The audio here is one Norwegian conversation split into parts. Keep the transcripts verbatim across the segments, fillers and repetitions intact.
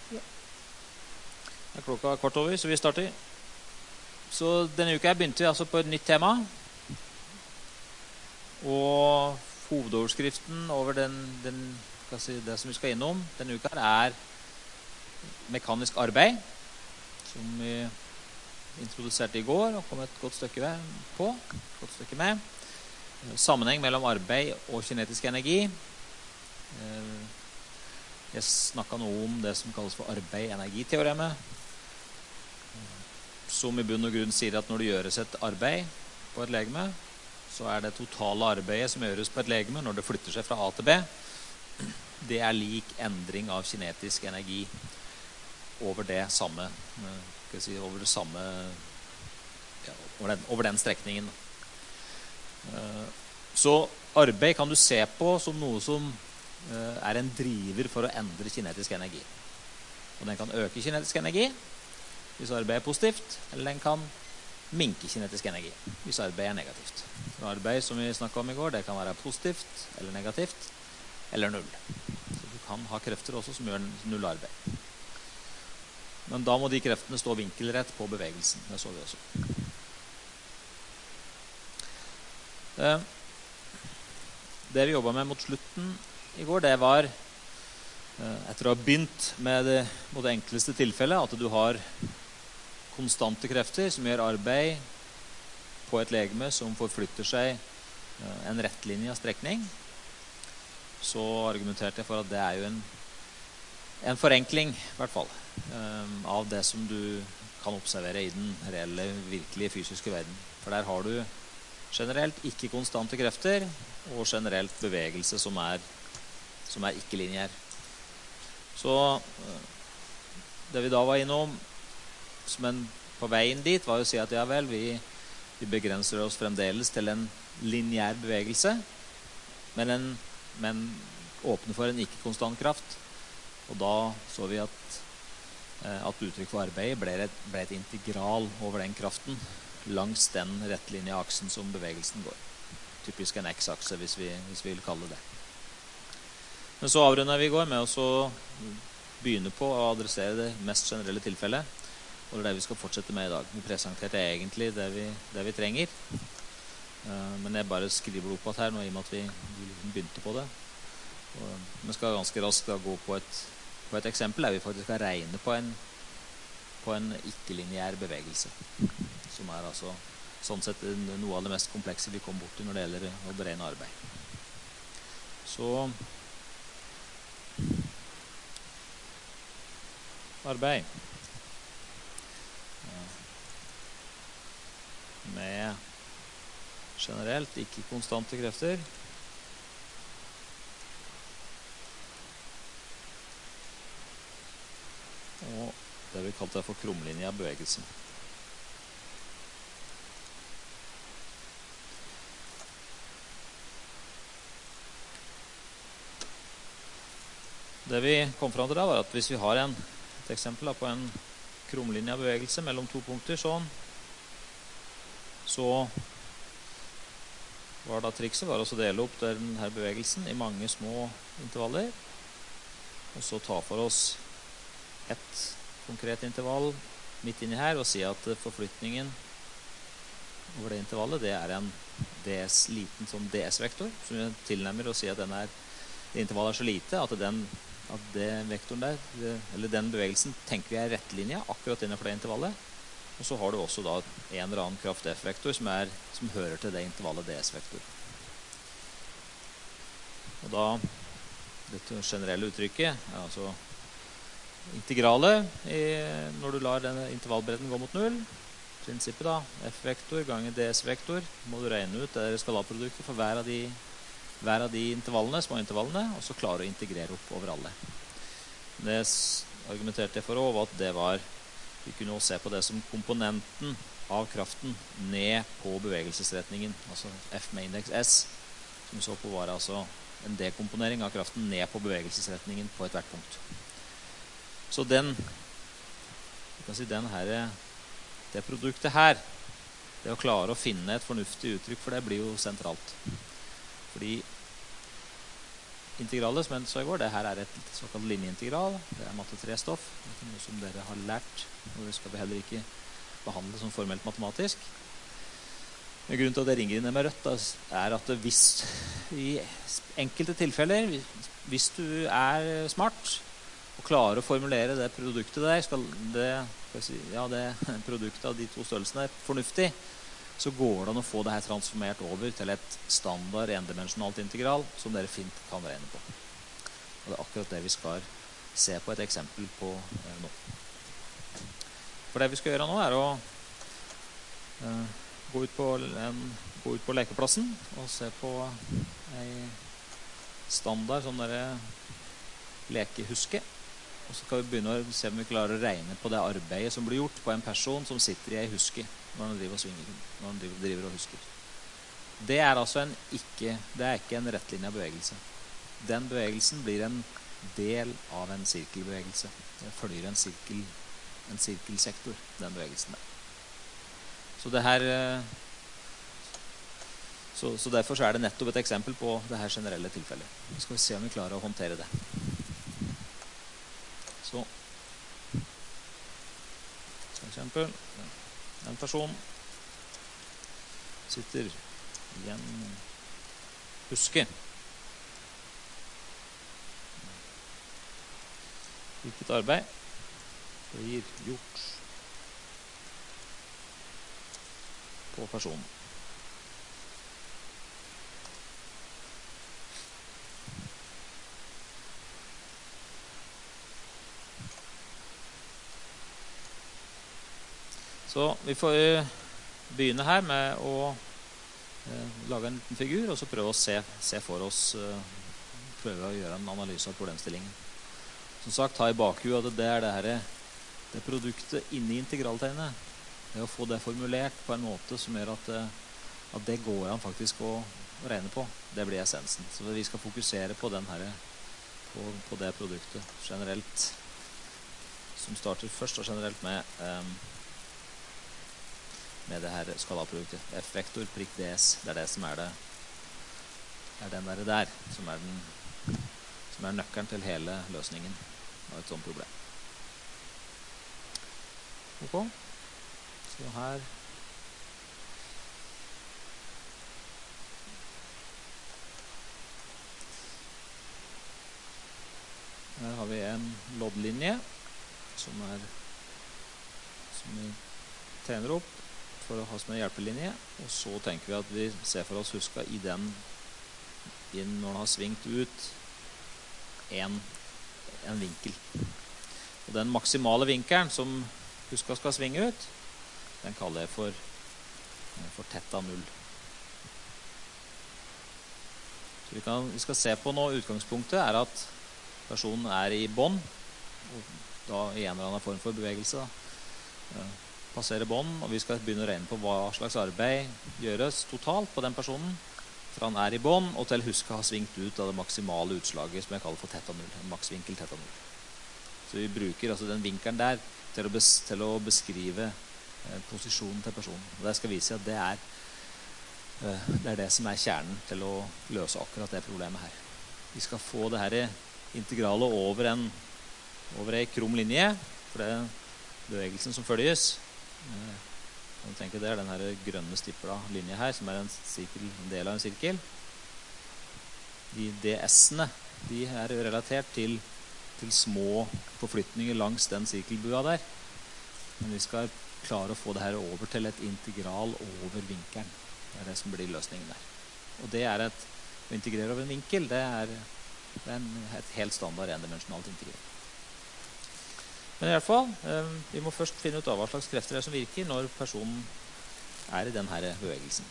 Det er klokka kvart over, så vi starter. Så denne uka begynte vi altså på et nytt tema. Og hovedoverskriften over den, den, si, det som vi skal innom denne uka er mekanisk arbeid, som vi introduserte i går og kom et godt stykke på, et godt stykke med. Sammenheng mellom arbeid og kinetisk energi. Jeg snakket noe om det som kalles for arbeid-energiteoremet, som i bunn og grunn sier at når det gjøres et arbeid på et legeme, så er det totale arbeidet som gjøres på et legeme når det flytter seg fra A til B, det er lik endring av kinetisk energi over det samme, skal jeg si, over det samme, ja, over, den, over den strekningen. Så arbeid kan du se på som noe som er en driver for å endre kinetisk energi. Og den kan øke kinetisk energi hvis arbeid er positivt, eller den kan minke kinetisk energi hvis arbeid er negativt. Så arbeid, som vi snakket om i går, det kan være positivt eller negativt, eller null. Så du kan ha krefter også som gjør null arbeid. Men da må de kreftene stå vinkelrett på bevegelsen. Det så vi også. Det vi jobbet med mot slutten i går, det var, etter å ha begynt med det, med det enkleste tilfellet, at du har konstante krefter som gjør arbeid på et legeme som forflytter seg en rettlinje av strekning, så argumenterte jeg for at det er jo en, en forenkling, i hvert fall, av det som du kan observere i den reelle, virkelige fysiske verden. For der har du generelt ikke konstante krefter, og generelt bevegelse som er, som er ikke-lineær. Så det vi da var innom, men på veien dit var å si at ja vel, vi, vi begrenser oss fremdeles til en lineær bevegelse, men, en, men åpner for en ikke-konstant kraft. Og da så vi at, at uttrykk for arbeid ble et, ble et integral over den kraften langs den rettlinje aksen som bevegelsen går. Typisk en x-akse, hvis vi, hvis vi vil kalle det. Men så avrundet vi i går med å begynne på å adressere det mest generelle tilfellet, og det er det vi skal fortsette med i dag. Vi presenterte egentlig det vi, det vi trenger, uh, men jeg bare skriver opp at her nå i og med at vi, vi begynte på det. Og vi skal ganske raskt da gå på et, på et eksempel der vi faktisk skal regne på en, på en ikke-lineær bevegelse, som er altså sånn sett noe av det mest komplekse vi kom bort til når det gjelder å beregne arbeid. Så arbeid med generelt ikke konstante krefter og det vi kalte for krumlinje av bevegelse. Det vi kom frem til da var at hvis vi har en, et eksempel da, på en krumlinje av bevegelse mellom to punkter sånn, så var da trikset var å dele opp denne bevegelsen i mange små intervaller, og så ta for oss et konkret intervall midt inni her, og si at forflytningen over det intervallet, det er en ds, liten sånn ds-vektor, som vi tilnærmer å si at den er, det intervallet er så lite at, den, at det vektoren der, det, eller den bevegelsen, tenker vi er rettlinja akkurat innenfor det intervallet. Og så har du også da en eller annen kraft F-vektor som, er, som hører til det intervallet ds-vektor. Og da, dette generelle uttrykket er altså integralet i, når du lar denne intervallbredden gå mot null. Prinsippet da, F-vektor ganger ds-vektor, må du regne ut det skalarproduktet for hver av de, hver av de intervallene, små intervallene, og så klare å integrere opp over alle. Det argumenterte jeg for også, at det var vi kunne også se på det som komponenten av kraften ned på bevegelsesretningen, altså F med indeks S, som vi så på var altså en dekomponering av kraften ned på bevegelsesretningen på et hvert punkt. Så den, vi kan si den her, det produktet her, det å klare å finne et fornuftig uttrykk for det blir jo sentralt. Fordi integralet som jeg sa i går, det her er et såkalt linjeintegral. Det er matte tre-stoff, noe som dere har lært, og det skal vi heller ikke behandle som formelt matematisk. Men grunnen til at jeg ringer inn det med rødt da, er at hvis i enkelte tilfeller, hvis du er smart og klarer å formulere det produktet der, skal det, skal jeg si, ja, det produktet av de to størrelsene er fornuftig, så går det an å få det her transformert over til et standard endimensjonalt integral som dere fint kan regne på. Og det er akkurat det vi skal se på et eksempel på eh, nå. For det vi skal gjøre nå er å eh, gå, ut på en, gå ut på lekeplassen og se på en standard sånn der lekehuske. Og så skal vi begynne å se om vi klarer å regne på det arbeidet som blir gjort på en person som sitter i en huske når han driver og svinger, når han driver, driver og husker. Det er altså en ikke, det er ikke en rettlinja bevegelse. Den bevegelsen blir en del av en sirkelbevegelse. Det følger en sirkel, en sirkelsektor, den bevegelsen der. Så det her, så, så derfor så er det nettopp et eksempel på det her generelle tilfellet. Nå skal vi se om vi klarer å håndtere det. Så, for eksempel, en person sitter i en huske. Hvilket arbeid blir gjort på personen? Så vi får begynne her med å eh, lage en liten figur, og så prøve å se, se for oss, eh, prøve å gjøre en analyse av problemstillingen. Som sagt, ha i bakhuet at det er det, her, det produktet inni integraltegnet. Det å få det formulert på en måte som gjør at, at det går an faktisk å, å regne på. Det blir essensen. Så vi skal fokusere på, den her, på, på det produktet generelt, som starter først og generelt med... Eh, med det her skalarproduktet. F-vektor, prikk ds, det er det som er det, er den der, der som er den, som er nøkkelen til hele løsningen av et sånt problem. Ok, så her her har vi en loddlinje som er som vi tegner opp for å ha som en hjelpelinje, og så tenker vi at vi ser for oss huska i den inn når den har svingt ut en, en vinkel. Og den maksimale vinkelen som huska skal svinge ut, den kaller jeg for, for tetta null. Så vi, kan, vi skal se på nå, utgangspunktet er at personen er i bånd, og da i en eller annen form for bevegelse da. Passere bånd, og vi skal begynne å regne på hva slags arbeid gjøres totalt på den personen, fra han er i bånd, og til huska har svingt ut av det maksimale utslaget, som jeg kaller for tetta null, en maksvinkel tetta null. Så vi bruker altså den vinkelen der til å, bes, til å beskrive eh, posisjonen til personen. Og det skal vise at det er, eh, det er det som er kjernen til å løse akkurat det problemet her. Vi skal få det her integralet over en, over en krum linje, for det er bevegelsen som følges. Jeg tenker det er den her grønne stipla linje her, som er en, sirkel, en del av en sirkel. De ds-ene, de er relatert til, til små forflytninger langs den sirkelbua der. Men vi skal klare å få det her over til et integral over vinkelen. Det er det som blir løsningen der. Og det er et, å integrere over en vinkel, det er, det er en, et helt standard endimensjonalt integral. Men i hvert fall, eh, vi må først finne ut av hva slags krefter det er som virker når personen er i denne bevegelsen.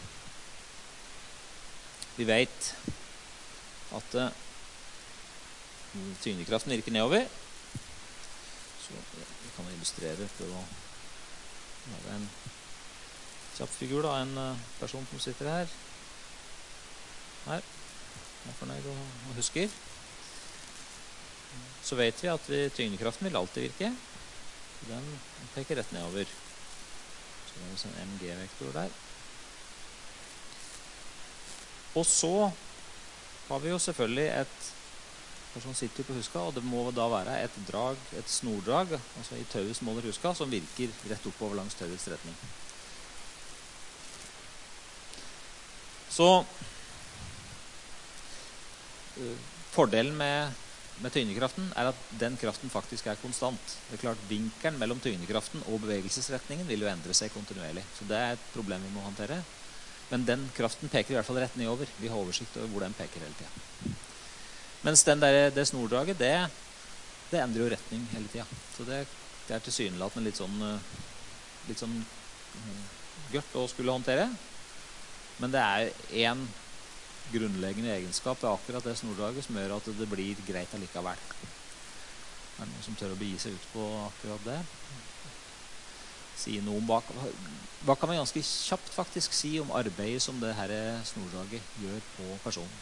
Vi vet at eh, tyngdekraften virker nedover. Så vi kan illustrere for å lage en kjapp figur da, en uh, person som sitter her. Her. Er fornøyd og, og husker. Så vet vi at vi, tyngdekraften vil alltid virke. Den peker rett nedover. Så det er en mg-vektor der. Og så har vi jo selvfølgelig et Personen sitter jo på huska, og det må da være et drag, et snordrag, altså i tauet som holder huska, som virker rett oppover langs tauets retning. Så uh, fordelen med, med tyngdekraften er at den kraften faktisk er konstant. Det er klart, vinkelen mellom tyngdekraften og bevegelsesretningen vil jo endre seg kontinuerlig. Så det er et problem vi må håndtere. Men den kraften peker i hvert fall rett nedover. Vi har oversikt over hvor den peker hele tiden. Mens den der, det snordraget, det, det endrer jo retning hele tiden. Så det, det er tilsynelatende litt sånn, litt sånn gørt å skulle håndtere. Men det er en grunnleggende egenskap ved akkurat det snordraget som gjør at det blir greit allikevel. Er det noen som tør å begi seg ut på akkurat det? Si noe om hva, hva kan man ganske kjapt faktisk si om arbeidet som det her snordraget gjør på personen?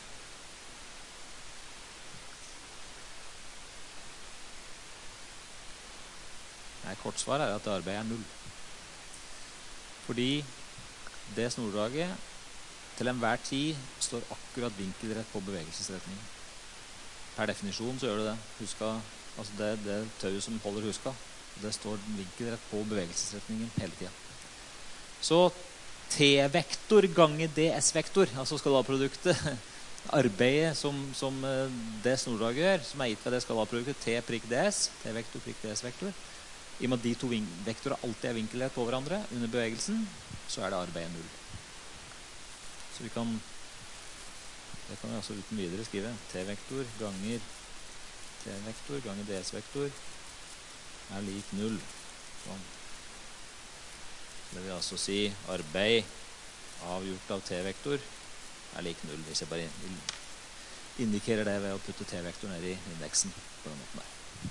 Nei, kortsvar er at det arbeidet er null. Fordi det snordraget til enhver tid står akkurat vinkelrett på bevegelsesretningen. Per definisjon så gjør det det. Huska, altså det, det tauet som holder huska, det står vinkelrett på bevegelsesretningen hele tiden. Så T-vektor ganger D S-vektor, altså skalarproduktet, arbeidet som, som det snordraget gjør, som er gitt ved det skalarproduktet T prikk D S, T-vektor prikk D S-vektor, i og med at de to vektorer alltid er vinkelrett på hverandre under bevegelsen, så er det arbeidet null. Så vi kan, det kan vi altså uten videre skrive, T-vektor ganger T-vektor ganger D S-vektor er lik null. Sånn. Det vil altså si arbeid avgjort av T-vektor er lik null, hvis jeg bare indikerer det ved å putte T-vektor ned i indeksen på den måten der.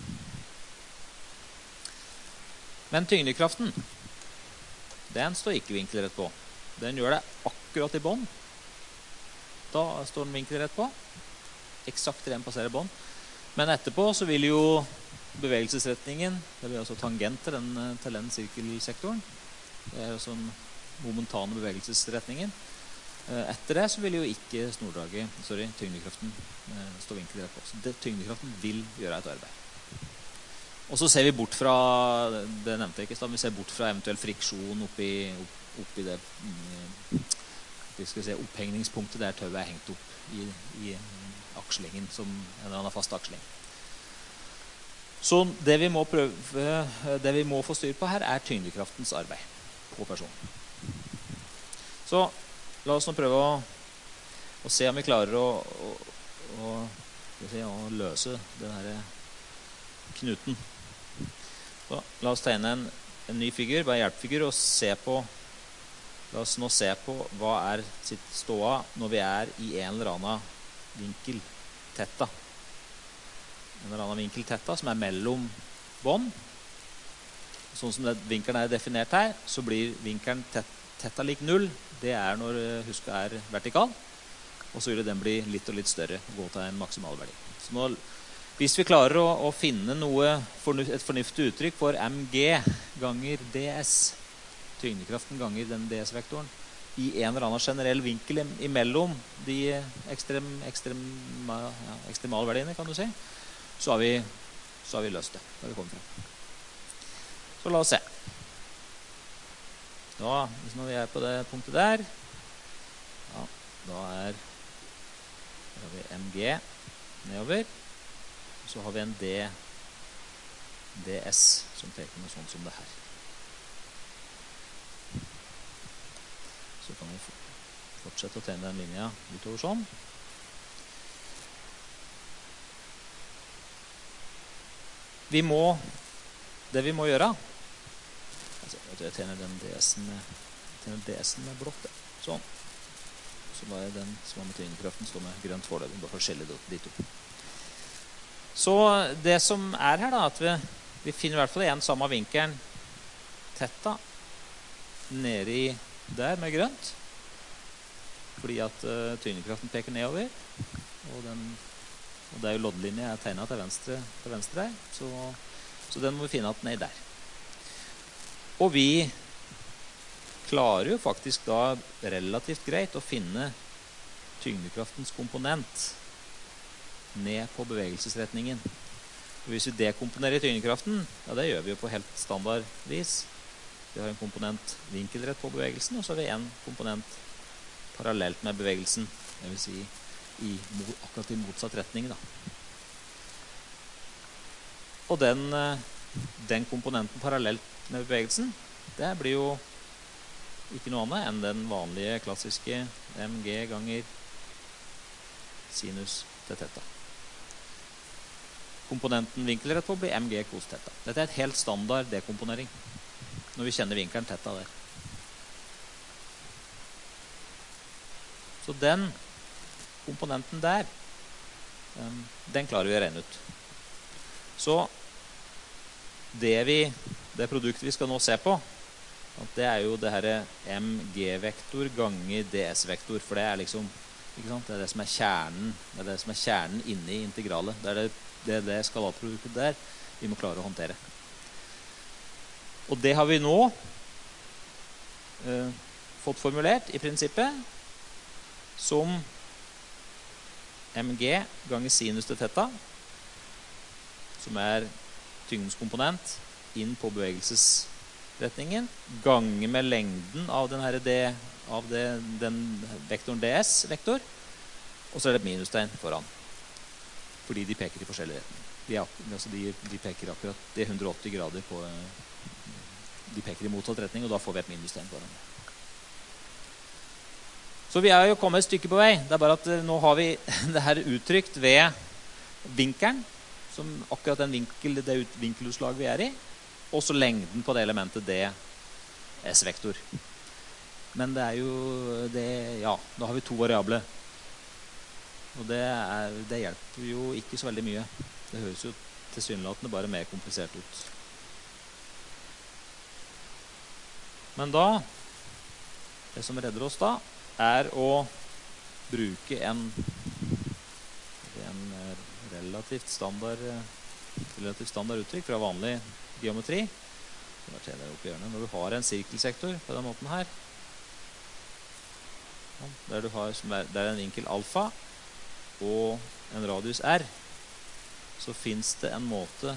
Men tyngdekraften, den står ikke vinkelrett på. Den gjør det akkurat i bånd. Da står den vinkelrett på. Eksakt til den passerer bånd. Men etterpå så vil jo bevegelsesretningen, det blir altså tangent til den, til den sirkelsektoren. Det er jo sånn momentane bevegelsesretningen. Etter det så vil jo ikke snordraget, sorry, tyngdekraften stå vinkelrett på. Så det, tyngdekraften vil gjøre et arbeid. Og så ser vi bort fra, det nevnte jeg ikke, vi ser bort fra eventuell friksjon oppi, oppi det vi skal si, opphengningspunktet der tauet er hengt opp i, i akslingen, som en eller annen fast aksling. Så det vi må prøve, det vi må få styr på her er tyngdekraftens arbeid på personen. Så la oss nå prøve å, å se om vi klarer å, å, å, si, å løse denne knuten. Så la oss tegne en, en ny figur, bare hjelpefigur, og se på, la oss nå se på hva er sitt ståa når vi er i en eller annen vinkel tetta. En eller annen vinkel tetta som er mellom bånd. Sånn som det, vinkelen er definert her, så blir vinkelen tetta lik null. Det er når huska er vertikal, og så vil den bli litt og litt større og gå til en maksimalverdi. Så nå hvis vi klarer å, å finne noe, et fornuftig uttrykk for M G ganger D S, tyngdekraften ganger den D S-vektoren, i en eller annen generell vinkel imellom de ekstrem, ekstrem, ja, ekstremalverdiene, kan du si, så har vi, så har vi løst det. Da har vi kommet frem. Så la oss se. Da, hvis nå vi er på det punktet der, ja, da er, da har vi M G nedover. Så har vi en D, DS som peker noe sånt som det her. Så kan vi fortsette å tegne den linja utover sånn. Vi må, det vi må gjøre, altså, jeg tegner den D S-en med, D S-en med blått, sånn. Så bare den som har med tyngdekraften står med grønt foreløpig, bare for å skille de to. Så det som er her da, at vi, vi finner i hvert fall igjen samme vinkelen tetta nede i der med grønt, fordi at uh, tyngdekraften peker nedover, og, den, og det er jo loddlinje jeg tegnet til venstre, til venstre der, så, så den må vi finne at ned der. Og vi klarer jo faktisk da relativt greit å finne tyngdekraftens komponent ned på bevegelsesretningen. Og hvis vi dekomponerer tyngdekraften, ja, det gjør vi jo på helt standard vis. Vi har en komponent vinkelrett på bevegelsen, og så har vi en komponent parallelt med bevegelsen, det vil si i, akkurat i motsatt retning. Da. Og den, den komponenten parallelt med bevegelsen, det blir jo ikke noe annet enn den vanlige klassiske mg ganger sinus til theta. Komponenten vinkelrett på blir mg cos theta. Dette er et helt standard dekomponering, når vi kjenner vinkelen theta der. Så den komponenten der, den klarer vi å regne ut. Så det, vi, det produktet vi skal nå se på, det er jo det her mg-vektor ganger ds-vektor, for det er liksom, ikke sant? Det er det som er kjernen, det er det som er kjernen inne i integralet. Det er det, det, det skalatproduktet der vi må klare å håndtere. Og det har vi nå eh, fått formulert i prinsippet som mg ganger sinus til theta, som er tyngdens komponent inn på bevegelsesretningen, ganger med lengden av, den her D, av det, den vektoren ds-vektor, og så er det et minustegn foran, fordi de peker i forskjellige retninger. De, altså de, de peker akkurat det er hundre og åtti grader på, de peker i motsatt retning, og da får vi et minustegn foran. Så vi er jo kommet et stykke på vei. Det er bare at nå har vi det her uttrykt ved vinkelen, som akkurat den vinkel, det vinkelutslag vi er i, og så lengden på det elementet ds-vektor. Men det er jo det, ja, da har vi to variable. Og det, er, det hjelper jo ikke så veldig mye. Det høres jo tilsynelatende bare mer komplisert ut. Men da, det som redder oss da, er å bruke en, en relativt standard, relativt standard uttrykk fra vanlig geometri. Når du har en sirkelsektor på den måten her, der du har, der er en vinkel alfa og en radius r, så finnes det en måte,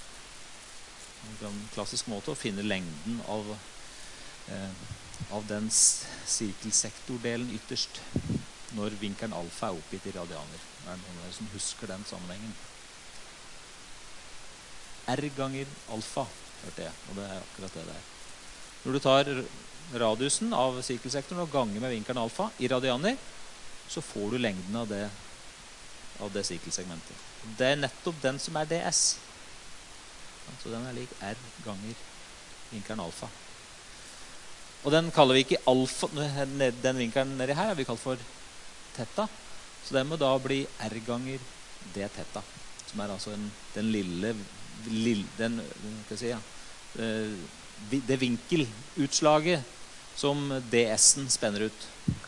en klassisk måte å finne lengden av eh, av den sirkelsektordelen ytterst når vinkelen alfa er oppgitt i radianer. Det er noen av dere som husker den sammenhengen. R ganger alfa, hørte jeg, og det er akkurat det der. Når du tar radiusen av sirkelsektoren og ganger med vinkelen alfa i radianer, så får du lengden av det, av det sirkelsegmentet. Det er nettopp den som er ds. Så den er lik R ganger vinkelen alfa. Og den kaller vi ikke alfa, den vinkelen nedi her har vi kalt for theta. Så den må da bli R ganger d theta, som er altså en, den lille, lille den, hva skal jeg si, ja, det vinkelutslaget som ds-en spenner ut.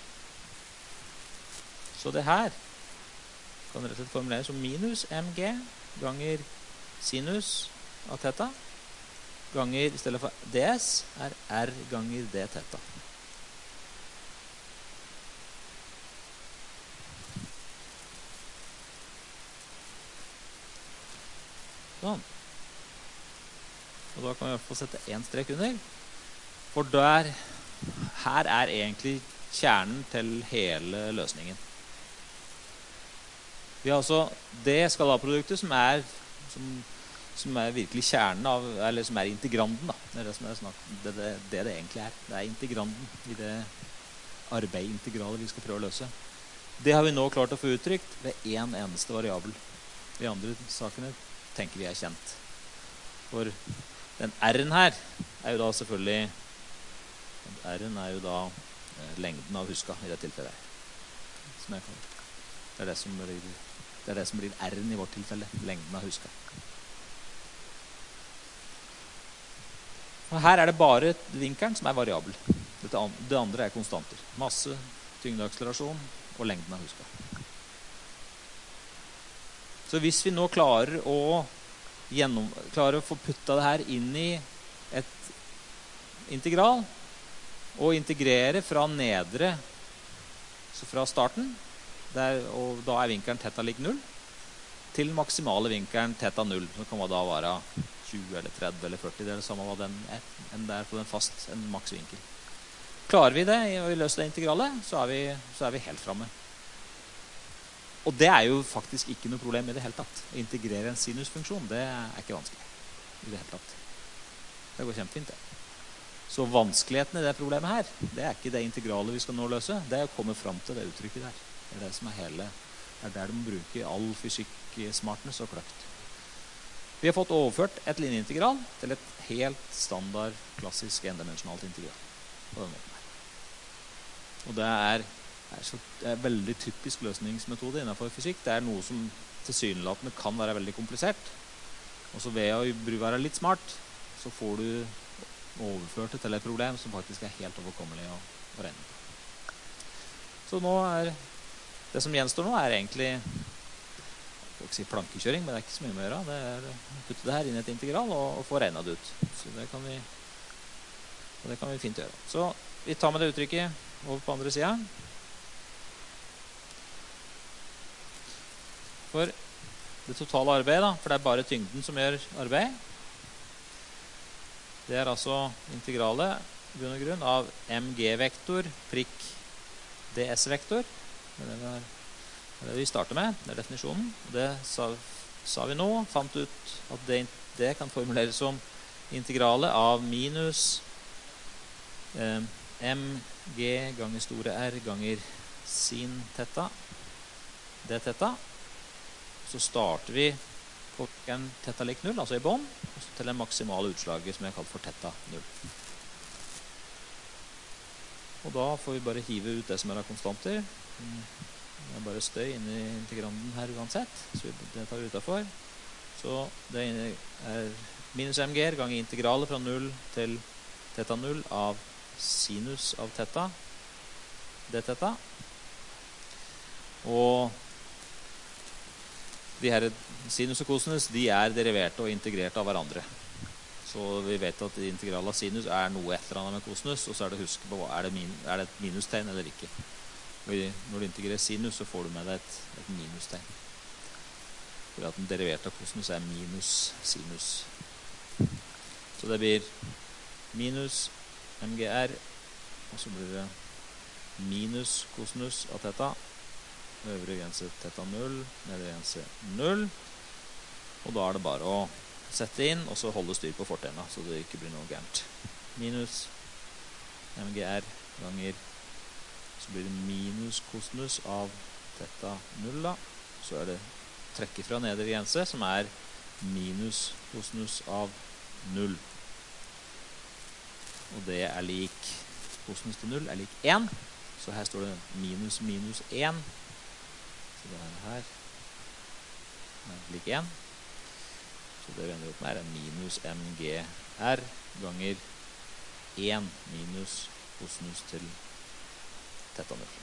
Så det her kan rett og slett formuleres som minus mg ganger sinus av theta, ganger, i stedet for ds, er r ganger d theta. Sånn. Og da kan vi i hvert fall sette en strek under. For der, her er egentlig kjernen til hele løsningen. Vi har altså det skalarproduktet som er som som er virkelig kjernen av, eller som er integranden da. Det er det som er snakk, det, det, det det egentlig er. Det er integranden i det arbeidintegralet vi skal prøve å løse. Det har vi nå klart å få uttrykt ved en eneste variabel. De andre sakene tenker vi er kjent. For den R-en her er jo da selvfølgelig, R-en er jo da lengden av huska i det tilfellet her. Som jeg kan. Det er det som blir, det er det som blir R-en i vårt tilfelle, lengden av huska. Og her er det bare vinkelen som er variabel. Dette, det andre er konstanter. Masse, tyngdeakselerasjon og lengden av huska. Så hvis vi nå klarer å, gjennom, klarer å få putta det her inn i et integral, og integrere fra nedre, så fra starten, der, og da er vinkelen theta lik null, til maksimale vinkelen teta null. Så kan man da være tjue eller tretti eller førti. Det er det samme hva den er, enn det er på den fast, en maksvinkel. Klarer vi det, og vi løser det integralet, så er vi, så er vi helt fremme. Og det er jo faktisk ikke noe problem i det hele tatt. Å integrere en sinusfunksjon, det er ikke vanskelig i det hele tatt. Det går kjempefint, det. Så vanskeligheten i det problemet her, det er ikke det integralet vi skal nå løse. Det er å komme frem til det uttrykket der. Det er det som er hele, det er der de bruker all fysikk, smartness og kløkt. Vi har fått overført et linjeintegral til et helt standard, klassisk endimensjonalt integral. På den måten her. Og det er, er, så, det er veldig typisk løsningsmetode innenfor fysikk. Det er noe som tilsynelatende kan være veldig komplisert. Og så ved å være litt smart, så får du overført det til et problem som faktisk er helt overkommelig å, å regne. Så nå er, det som gjenstår nå er egentlig, jeg får ikke si plankekjøring, men det er ikke så mye med å gjøre. Det er å putte det her inn i et integral og, og få regnet det ut. Så det kan vi, det kan vi fint gjøre. Så vi tar med det uttrykket over på andre siden. For det totale arbeidet, da, for det er bare tyngden som gjør arbeid, det er altså integralet i bunn og grunn av mg-vektor prikk ds-vektor. Det er det, det er det vi starter med, det er definisjonen. Det sa, sa vi nå, fant ut at det, det kan formuleres som integralet av minus eh, mg ganger store r ganger sin theta, d theta. Så starter vi på en theta lik null, altså i bånd, til en maksimale utslaget som jeg har kalt for theta null. Og da får vi bare hive ut det som er av konstanter. Det er bare støy inni integranden her uansett, så det tar vi utenfor. Så det er minus mg ganger integralet fra null til theta null av sinus av theta, d theta. Og de her sinus og kosinus, de er deriverte og integrerte av hverandre. Så vi vet at integral av sinus er noe et eller annet med kosinus, og så er det å huske på, er det, min, er det et minustegn eller ikke. Og når du integrerer sinus, så får du med deg et, et minustegn. For at den deriverte av kosinus er minus sinus. Så det blir minus mgr, og så blir det minus kosinus av theta, øvre grense theta null, nedre grense null. Og da er det bare å sette inn, og så holde styr på fortegnet, så det ikke blir noe gærent. Minus mgr ganger, så blir det minus kosinus av theta null da. Så er det trekke fra nedre grense, som er minus kosinus av null. Og det er lik, kosinus til null er lik én. Så her står det minus minus én. Så det er her er lik én. Så det vi ender opp med er minus mgr ganger én minus kosinus til theta null.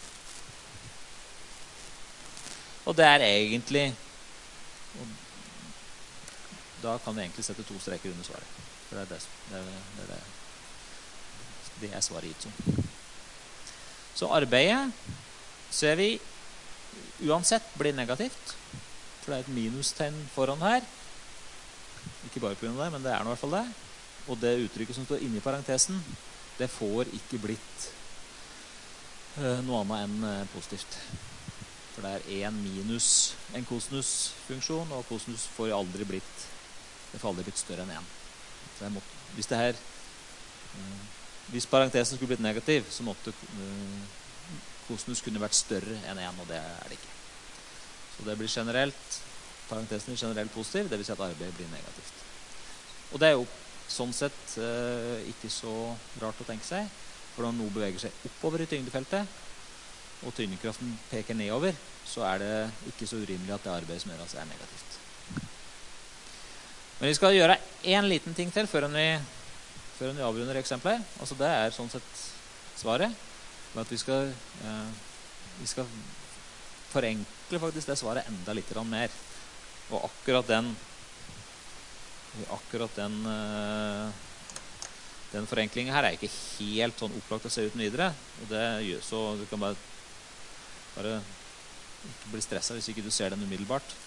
Og det er egentlig, og da kan vi egentlig sette to streker under svaret. For det er det, det, er, det, er det, det er svaret gitt som. Så arbeidet ser vi uansett blir negativt, for det er et minustegn foran her. Ikke bare på grunn av det, men det er nå i hvert fall det. Og det uttrykket som står inne i parentesen, det får ikke blitt uh, noe annet enn uh, positivt. For det er en minus, en kosinusfunksjon, og kosinus får aldri blitt, det får aldri blitt større enn en. Så jeg måtte, hvis det her, uh, hvis parentesen skulle blitt negativ, så måtte uh, kosinus kunne vært større enn en, og det er det ikke. Så det blir generelt, parentesen er generelt positiv, det vil si at arbeidet blir negativt. Og det er jo sånn sett eh, ikke så rart å tenke seg, for når noe beveger seg oppover i tyngdefeltet, og tyngdekraften peker nedover, så er det ikke så urimelig at det arbeidet som gjøres er negativt. Men vi skal gjøre en liten ting til før vi, før vi avrunder eksempler. Altså det er sånn sett svaret. At vi skal, eh, vi skal forenkle faktisk det svaret enda litt mer. Og akkurat den, akkurat den, eh, den forenklingen her er ikke helt sånn opplagt å se uten videre. Og det gjør så du kan bare, bare ikke bli stresset hvis ikke du ser den umiddelbart.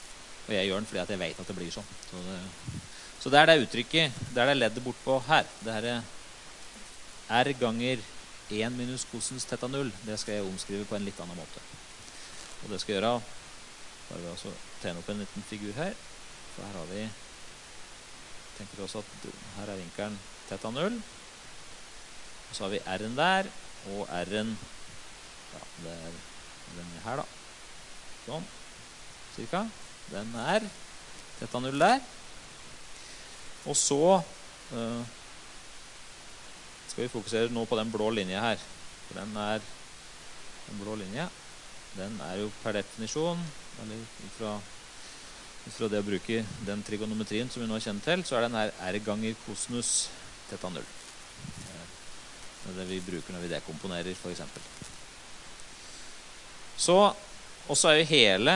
Og jeg gjør den fordi at jeg vet at det blir sånn. Så det, så det er det uttrykket, det er det leddet bort på her. Det her er R ganger en minus cosinus theta null. Det skal jeg omskrive på en litt annen måte. Og det skal jeg gjøre, bare ved å tegne opp en liten figur her. For her har vi, tenker også at her er vinkelen theta null. Og så har vi R-en der, og R-en, ja, det er den her da. Sånn, cirka. Den er theta null der. Og så uh, skal vi fokusere nå på den blå linje her. For den er, den blå linje, den er jo per definisjon, eller fra, fra det å bruke den trigonometrien som vi nå kjenner til, så er den her R ganger cosinus theta null. Det er det vi bruker når vi dekomponerer, for eksempel. Så, og så er jo hele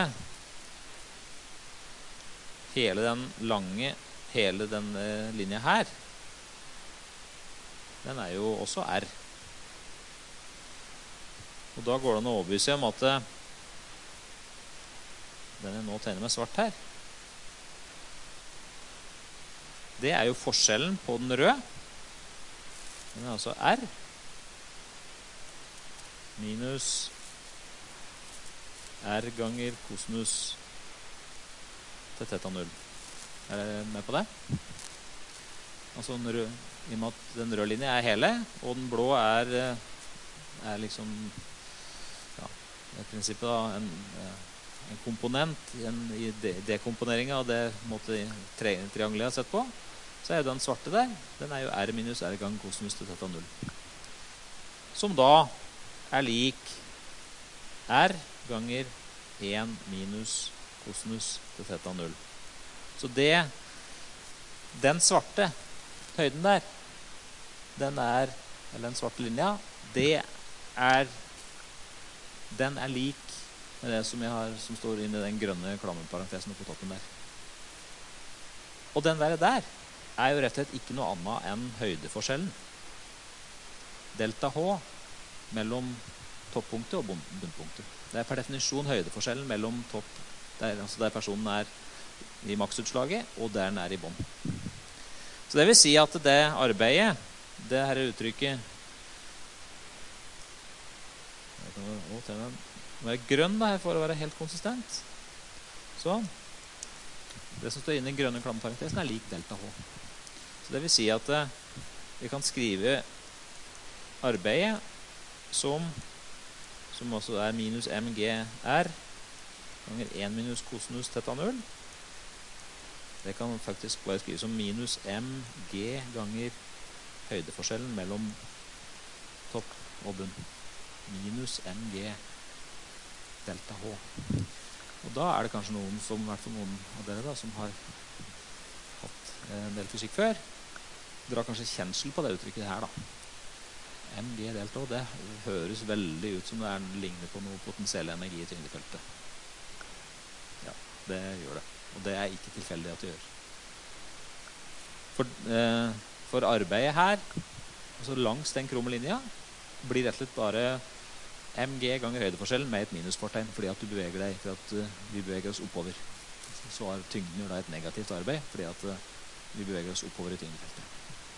hele den lange, hele den uh, linja her, den er jo også R. Og da går det an å overbevise om at uh, den jeg nå tegner med svart her, det er jo forskjellen på den røde. Den er altså R minus R ganger cosinus til theta null. Er dere med på det? Altså den røde, i og med at den røde linje er hele, og den blå er, er liksom, ja, i prinsippet da, en, en komponent en, i dekomponeringen av det måte tri triangelet jeg har sett på, så er jo den svarte der, den er jo R minus R ganger cosinus til theta null. Som da er lik R ganger en minus cosinus til theta null. Så det, den svarte høyden der, den er, eller den svarte linja, det er, den er lik med det som, jeg har, som står inne i den grønne klammerparentesen på toppen der. Og den der der er jo rett og slett ikke noe annet enn høydeforskjellen. Delta H mellom toppunktet og bunnpunktet. Det er per definisjon høydeforskjellen mellom topp, der, altså der personen er i maksutslaget, og der den er i bånd. Så det vil si at det arbeidet, det her uttrykket, det kan være, å, den må være grønn da, for å være helt konsistent. Så, det som står inne i grønne klammerparentesen er lik delta H. Så det vil si at uh, vi kan skrive arbeidet som, som også er minus mgr ganger en minus cosinus theta null. Det kan faktisk bare skrives som minus mg ganger høydeforskjellen mellom topp og bunn. Minus mg delta H. Og da er det kanskje noen som, i hvert fall noen av dere da, som har hatt en del fysikk før, drar kanskje kjensel på det uttrykket her da. Mg delta H, det høres veldig ut som det er, ligner på noe potensiell energi i tyngdefeltet. Ja, det gjør det. Og det er ikke tilfeldig at det gjør. For, eh, for arbeidet her, altså langs den krumme linja, blir rett og slett bare mg ganger høydeforskjellen med et minusfortegn, fordi at du beveger deg, for at uh, vi beveger oss oppover. Så har tyngden gjør da et negativt arbeid, fordi at uh, vi beveger oss oppover i tyngdefeltet.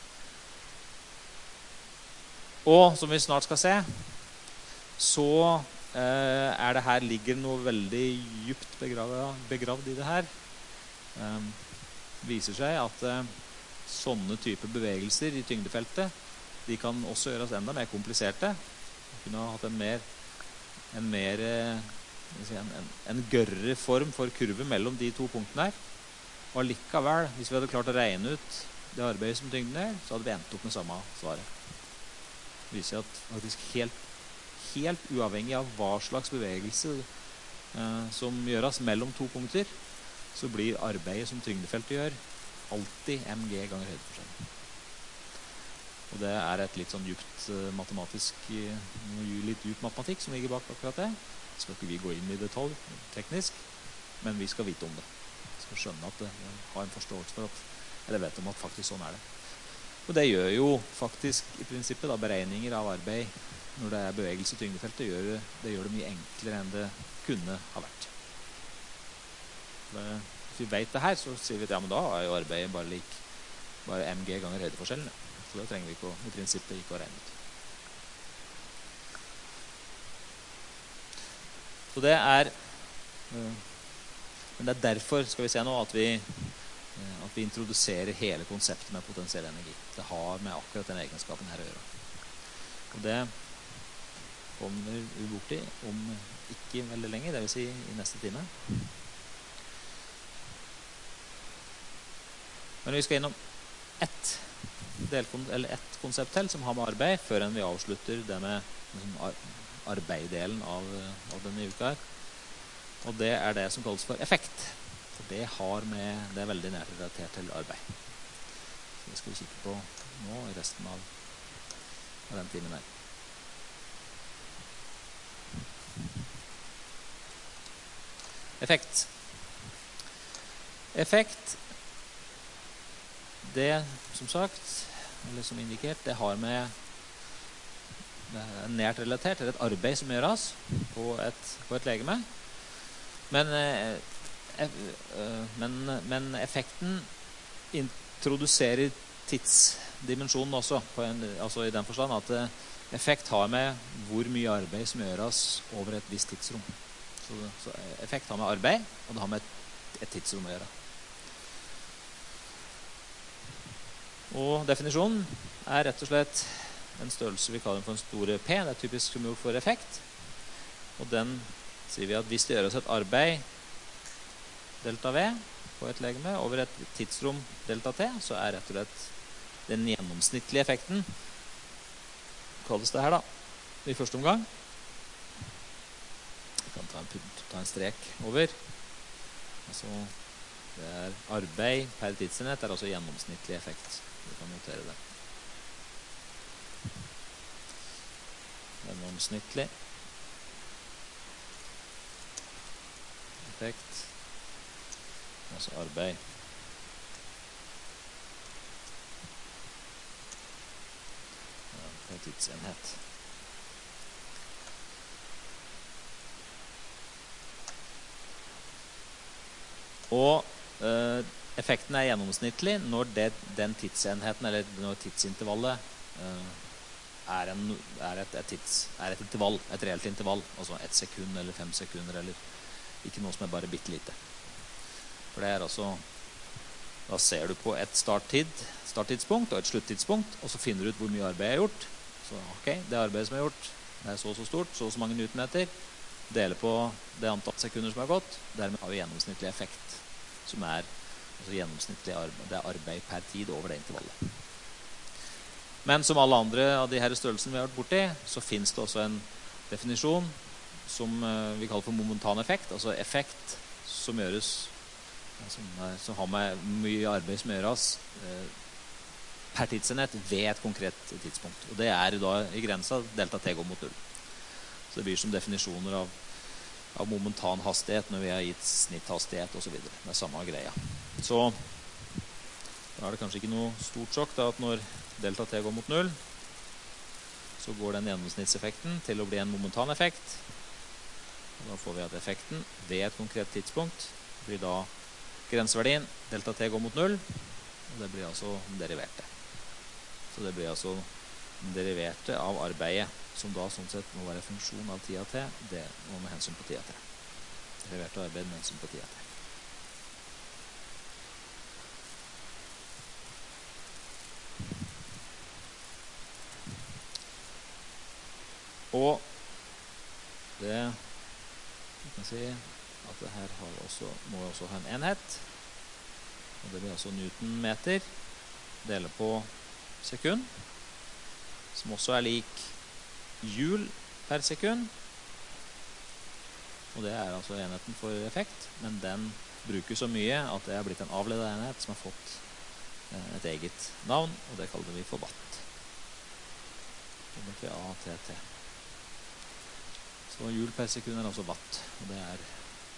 Og som vi snart skal se, så uh, er det her, ligger noe veldig djupt begravd, begravd i det her. Um, viser seg at uh, sånne typer bevegelser i tyngdefeltet, de kan også gjøres enda mer kompliserte. Vi kunne ha hatt en mer, en mer en, en, en gørre form for kurve mellom de to punktene her. Og likevel, hvis vi hadde klart å regne ut det arbeidet som tyngden er, så hadde vi endt opp med samme svaret. Det viser at faktisk helt, helt uavhengig av hva slags bevegelse eh, som gjøres mellom to punkter, så blir arbeidet som tyngdefeltet gjør alltid mg ganger høydeforskjellen. Og det er et litt sånn djupt uh, matematisk, uh, litt djup matematikk som ligger bak akkurat det. Det skal ikke vi gå inn i detalj, teknisk, men vi skal vite om det. Vi skal skjønne at det uh, har en forståelse for at, eller vet om at faktisk sånn er det. Og det gjør jo faktisk i prinsippet da, beregninger av arbeid når det er bevegelse i tyngdefeltet, gjør det, det gjør det mye enklere enn det kunne ha vært. Det, vi vet det her, så sier vi at ja, men da er jo arbeidet bare lik bare mg ganger høydeforskjellen. Så da trenger vi ikke å, i prinsippet ikke å regne ut. Så det er, men det er derfor, skal vi se nå, at vi, at vi introduserer hele konseptet med potensiell energi. Det har med akkurat den egenskapen her å gjøre. Og det kommer vi bort i om ikke veldig lenge, det vil si i neste time. Men vi skal innom ett, eller ett konsept til som har med arbeid, før enn vi avslutter det med liksom, arbeiddelen av, av denne uka her. Og det er det som kalles for effekt. For det har med, det er veldig nært relatert til arbeid. Så det skal vi kikke på nå i resten av, av den timen her. Effekt. Effekt, det som sagt, eller som indikert, det har med det er nært relatert til et arbeid som gjøres på et, på et legeme. Men, eh, men, men effekten introduserer tidsdimensjonen også, på en, altså i den forstand at effekt har med hvor mye arbeid som gjøres over et visst tidsrom. Så, så effekt har med arbeid, og det har med et, et tidsrom å gjøre. Og definisjonen er rett og slett en størrelse vi kaller for en store P. Det er typisk som gjort for effekt. Og den sier vi at hvis det gjøres et arbeid delta V på et legeme over et tidsrom delta T, så er rett og slett den gjennomsnittlige effekten, kalles det her da, i første omgang. Vi kan ta en, ta en strek over. Altså, det er arbeid per tidsenhet, er altså gjennomsnittlig effekt. Vi kan notere det. Gjennomsnittlig effekt, altså arbeid. Ja, per tidsenhet. Og eh, effekten er gjennomsnittlig når det, den tidsenheten, eller når tidsintervallet eh, er, en, er, et, et tids, er et intervall, et reelt intervall, altså ett sekund eller fem sekunder, eller ikke noe som er bare bittelite. For det er altså, da ser du på et starttid, starttidspunkt og et sluttidspunkt, og så finner du ut hvor mye arbeid er gjort. Så ok, det arbeidet som er gjort, det er så og så stort, så og så mange newtonmeter, deler på det antall sekunder som er gått, dermed har vi gjennomsnittlig effekt, som er altså gjennomsnittlig arbeid, det er arbeid per tid over det intervallet. Men som alle andre av de her størrelsene vi har vært borti, så finnes det også en definisjon som vi kaller for momentan effekt, altså effekt som gjøres, som, er, som har med mye arbeid som gjøres eh, per tidsenhet ved et konkret tidspunkt. Og det er da i grensa delta T går mot null. Så det blir som definisjoner av, av momentan hastighet når vi har gitt snitthastighet og så videre. Det er samme greia. Så da er det kanskje ikke noe stort sjokk da, at når delta T går mot null, så går den gjennomsnittseffekten til å bli en momentan effekt. Og da får vi at effekten ved et konkret tidspunkt blir da grenseverdien delta T går mot null, og det blir altså den deriverte. Så det blir altså den deriverte av arbeidet, som da sånn sett må være funksjon av tida T, det må med hensyn på tida T. Deriverte arbeid med hensyn på tida T. Og det vi kan si at det her har også, må også ha en enhet, og det blir altså newtonmeter deler på sekund, som også er lik joule per sekund, og det er altså enheten for effekt, men den bruker så mye at det er blitt en avledet enhet som har fått et eget navn, og det kaller vi for watt. W A T T. Så joule per sekund er altså watt, og det er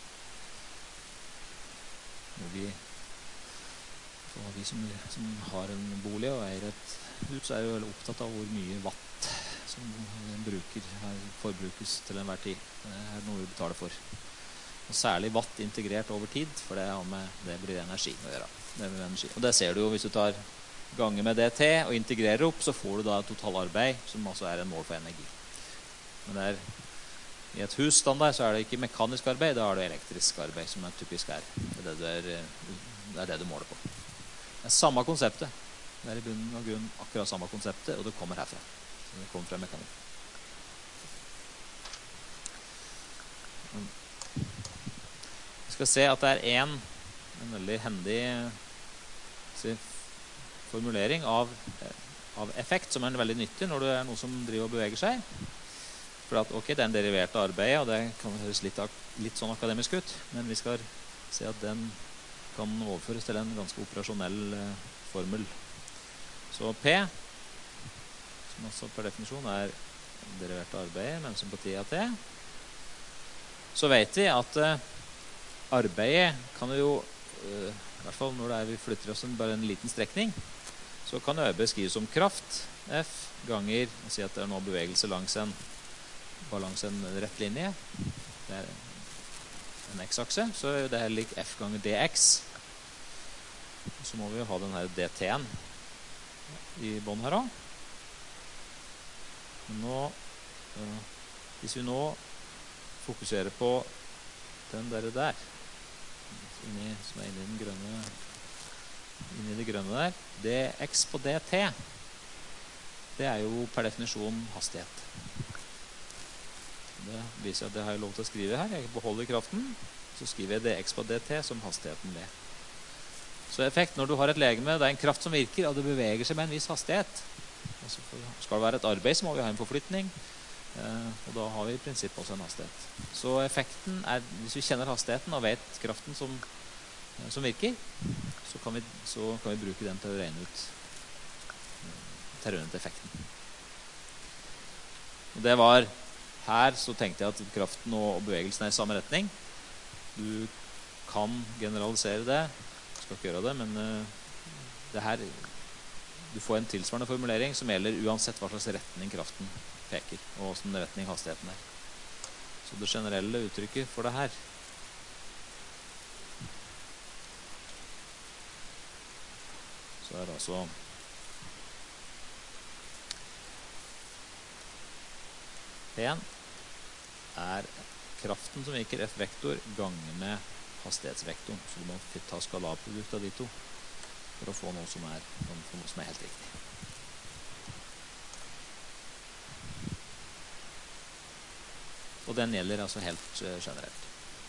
noe vi, for vi som, som har en bolig og eier et hus, er jo veldig opptatt av hvor mye watt som bruker, forbrukes til enhver tid. Det er noe vi betaler for. Og særlig watt integrert over tid, for det, har med, det blir energi å gjøre. Det blir energi. Og det ser du jo hvis du tar ganger med dt og integrerer opp, så får du da totalarbeid, som altså er en mål for energi. Men det er, i et hus standard så er det ikke mekanisk arbeid, da er det elektrisk arbeid, som er typisk her. Det er det du, er, det er det du måler på. Det er samme konseptet. Det er i bunnen og grunn akkurat samme konseptet, og det kommer herfra. Så det kommer fra mekanikk. Vi skal se at det er en, en veldig hendig si, formulering av, av effekt, som er veldig nyttig når det er noe som driver og beveger seg. For at, ok, det er en derivert arbeid, og det kan høres litt, litt sånn akademisk ut, men vi skal se at den kan overføres til en ganske operasjonell eh, formel. Så P, som også per definisjon er derivert arbeid, med hensyn på T av T, så vet vi at eh, arbeidet kan jo, eh, i hvert fall når det er, vi flytter oss en, bare en liten strekning, så kan det beskrives som kraft, F, ganger, og si at det er nå bevegelse langs en, bare langs en rett linje. Det er en x-akse, så det er lik F ganger dx. Og så må vi jo ha den her dt-en i bånd her også. Men nå, øh, hvis vi nå fokuserer på den der der, inni, som er inni den grønne, inni det grønne der, dx på dt, det er jo per definisjon hastighet. Det viser at det har jeg lov til å skrive her. Jeg beholder kraften, så skriver jeg dx på dt som hastigheten v. Så effekt, når du har et legeme, det er en kraft som virker, og det beveger seg med en viss hastighet. Altså for, skal det være et arbeid, så må vi ha en forflytning, eh, og da har vi i prinsipp også en hastighet. Så effekten er, hvis vi kjenner hastigheten og vet kraften som, eh, som virker, så kan, vi, så kan vi bruke den til å regne ut, til å regne ut effekten. Og det var her, så tenkte jeg at kraften og bevegelsen er i samme retning. Du kan generalisere det. Jeg skal ikke gjøre det, men uh, det her, du får en tilsvarende formulering som gjelder uansett hva slags retning kraften peker, og hvordan retning hastigheten er. Så det generelle uttrykket for det her. Så er det altså P-en er kraften som virker F-vektor ganger med hastighetsvektoren. Så du må ta skalarprodukt av de to for å få noe som er, noe som er helt riktig. Og den gjelder altså helt uh, generelt.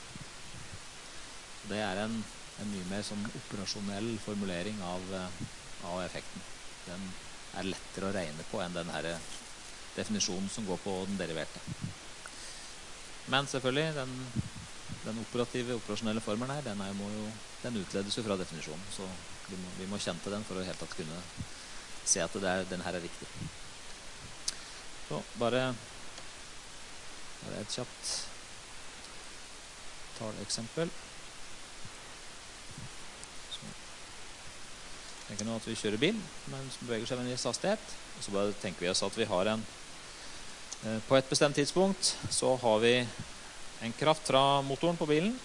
Det er en, en mye mer sånn operasjonell formulering av, uh, av effekten. Den er lettere å regne på enn den her definisjonen som går på den deriverte. Men selvfølgelig, den, den operative, operasjonelle formelen her, den, er, må jo, den utledes jo fra definisjonen, så vi må, vi må kjenne til den for å helt tatt kunne se at det er, den her er riktig. Så bare, bare et kjapt taleeksempel. Så jeg tenker nå at vi kjører bil, men som beveger seg med en viss hastighet, og så bare tenker vi oss at vi har en på et bestemt tidspunkt så har vi en kraft fra motoren på bilen.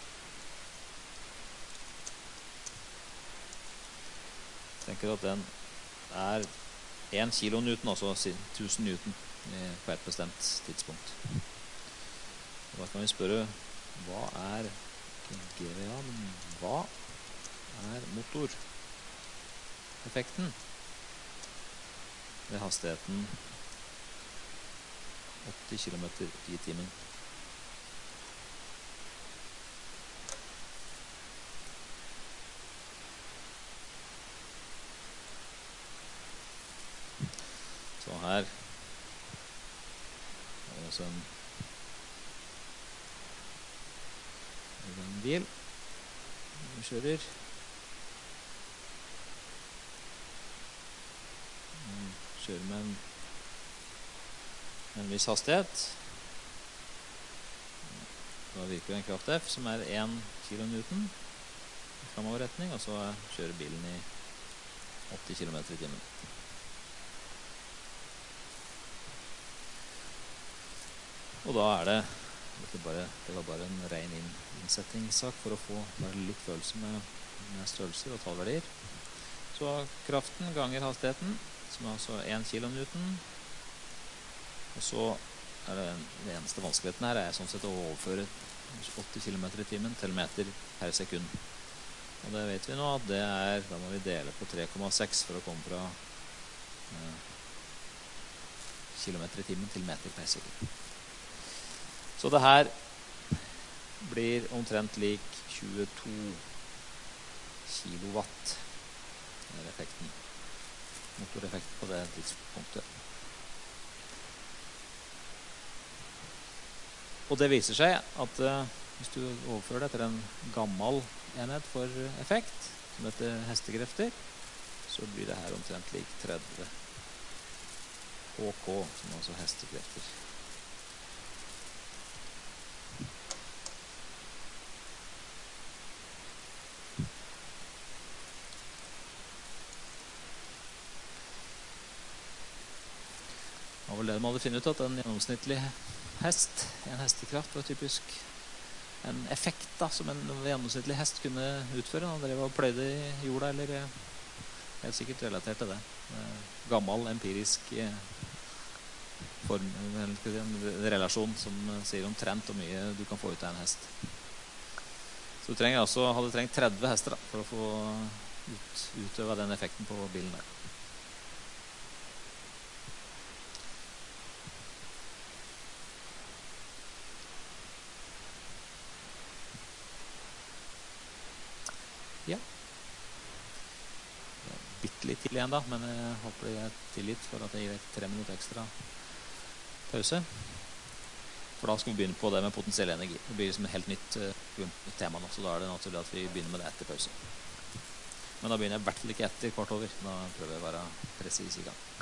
Jeg tenker at den er en kilonewton, altså tusen newton på et bestemt tidspunkt. Og da kan vi spørre, hva er G V A, men hva er motoreffekten ved hastigheten åtti kilometer i timen. Så her har vi også en, en bil vi kjører. Vi kjører med en en viss hastighet. Da virker en kraft F som er en kilonewton i fremoverretning, og så kjører bilen i åtti kilometer i timen. Og da er det Dette bare, det var bare en ren inn, innsettingssak for å få bare litt følelse med, med størrelser og tallverdier. Så kraften ganger hastigheten, som er altså én kilonewton. Og så er det den eneste vanskeligheten her er sånn sett å overføre åtti kilometer i timen til meter per sekund. Og det vet vi nå at det er, da må vi dele på tre komma seks for å komme fra eh, kilometer i timen til meter per sekund. Så det her blir omtrent lik tjueto kilowatt er effekten, motoreffekten på det tidspunktet. Og det viser seg at uh, hvis du overfører det til en gammel enhet for effekt, som heter hestekrefter, så blir det her omtrent lik tretti H K, som er altså hestekrefter. Det var vel det de hadde funnet ut, at en gjennomsnittlig hest, en hestekraft var typisk en effekt da, som en gjennomsnittlig hest kunne utføre når de var pløyde i jorda, eller helt sikkert relatert til det. Gammel, empirisk form, en relasjon som sier omtrent hvor mye du kan få ut av en hest. Så du trenger altså, hadde trengt tretti hester da, for å få ut, utøve den effekten på bilen der. Ja. Bitte litt til igjen da, men jeg håper det er tilgitt for at jeg gir tre minutter ekstra pause. For da skal vi begynne på det med potensiell energi. Det blir liksom et helt nytt uh, tema nå, så da er det naturlig at vi begynner med det etter pause. Men da begynner jeg i hvert fall ikke etter kvart over. Da prøver jeg å være presis i gang.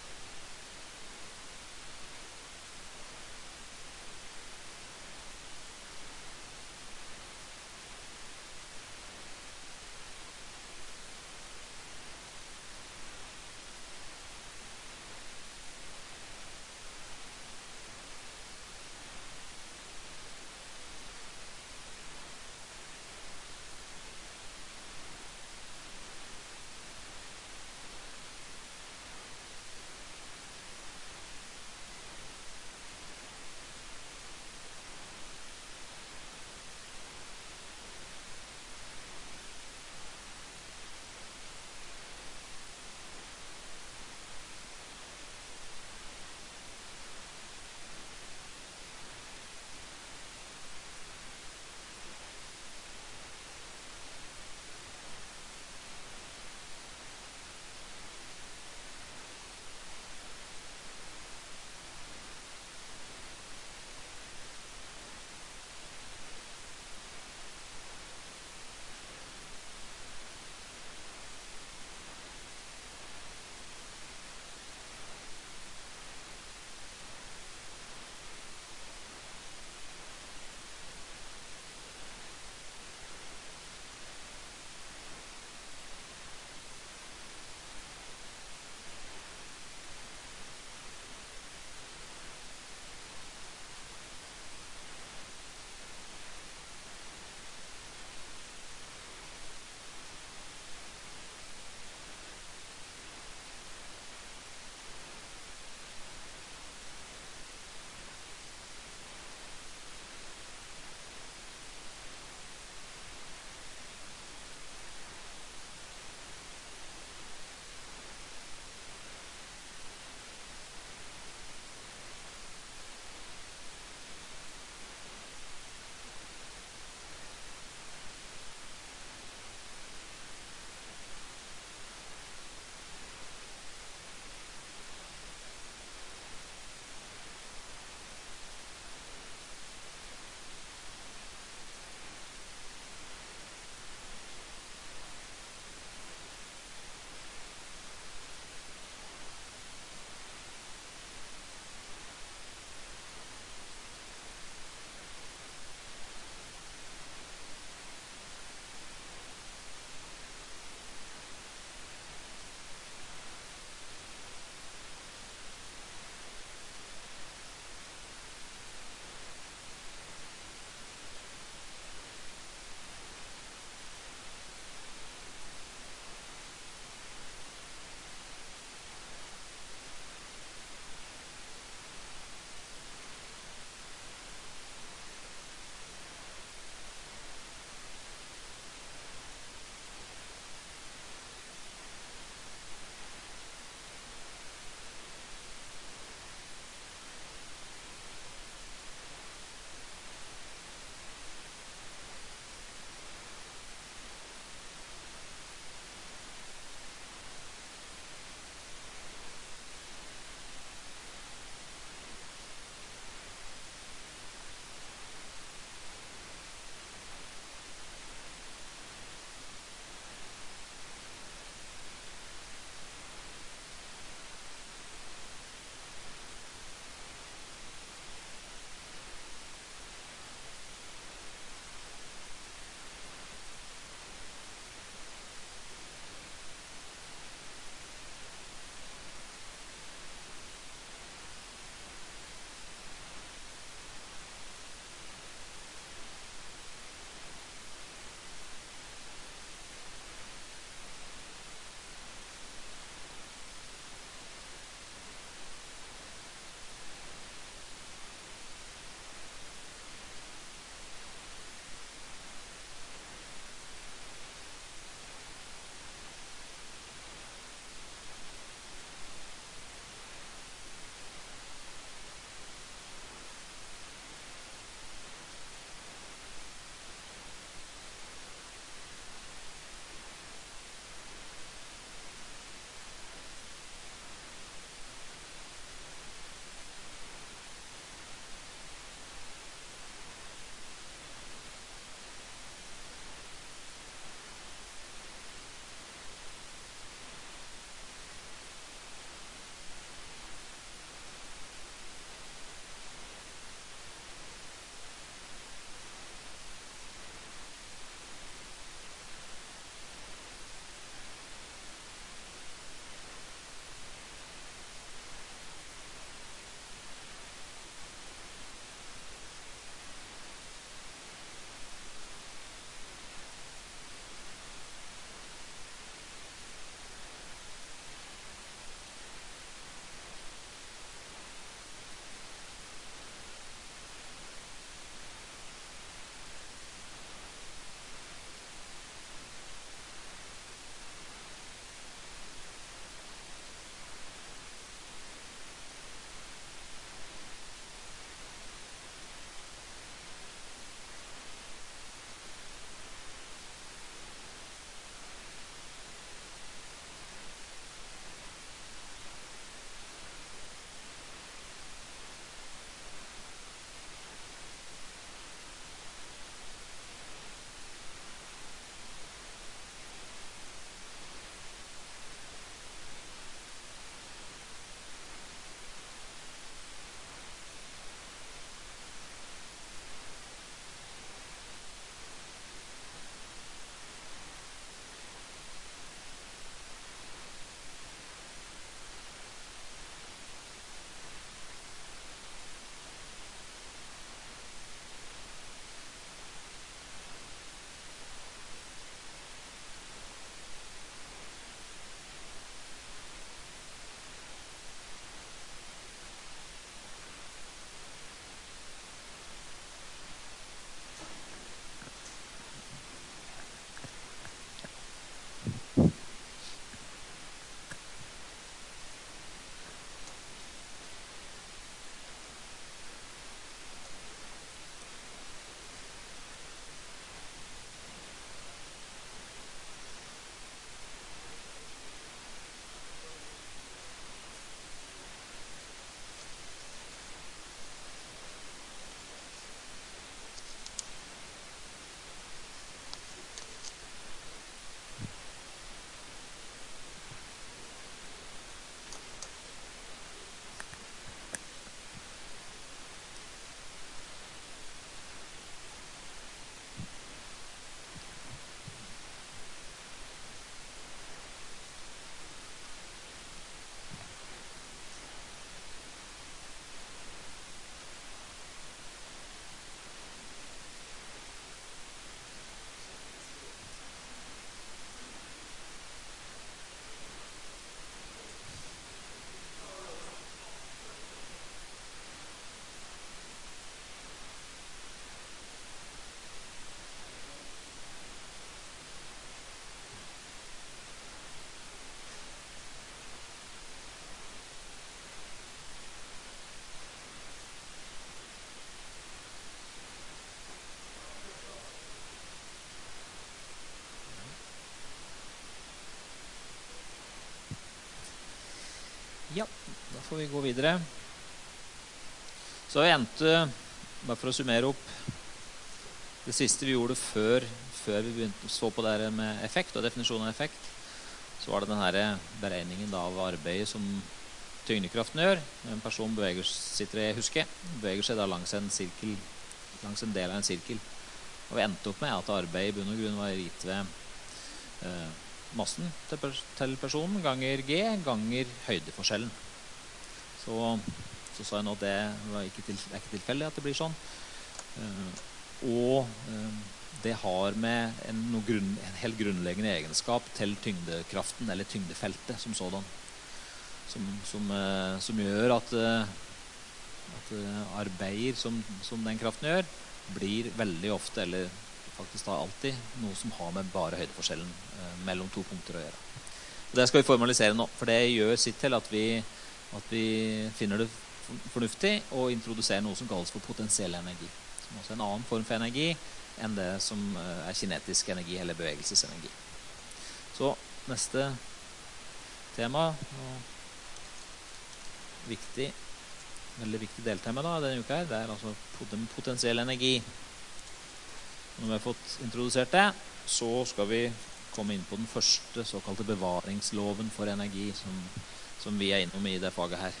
Ja, da får vi gå videre. Så har vi endt, bare for å summere opp, det siste vi gjorde før, før vi begynte å så på det her med effekt og definisjon av effekt, så var det denne beregningen da av arbeidet som tyngdekraften gjør. En person beveger, sitter i huske, beveger seg da langs en sirkel, langs en del av en sirkel. Og vi endte opp med at arbeidet i bunn og grunn var gitt ved eh, massen til, pers til personen ganger G ganger høydeforskjellen. Så, så sa jeg nå at det var ikke, til, er ikke tilfeldig at det blir sånn. Uh, og uh, det har med en, noe grunn, en helt grunnleggende egenskap til tyngdekraften eller tyngdefeltet som sådan. Som, som, uh, som gjør at, uh, at uh, arbeider som, som den kraften gjør, blir veldig ofte, eller faktisk da alltid, noe som har med bare høydeforskjellen eh, mellom to punkter å gjøre. Og det skal vi formalisere nå, for det gjør sitt til at vi, at vi finner det fornuftig å introdusere noe som kalles for potensiell energi. Som også er en annen form for energi enn det som eh, er kinetisk energi eller bevegelsesenergi. Så neste tema, og viktig, veldig viktig deltema da, denne uka her, det er altså potensiell energi. Når vi har fått introdusert det, så skal vi komme inn på den første såkalte bevaringsloven for energi som, som vi er innom i det faget her.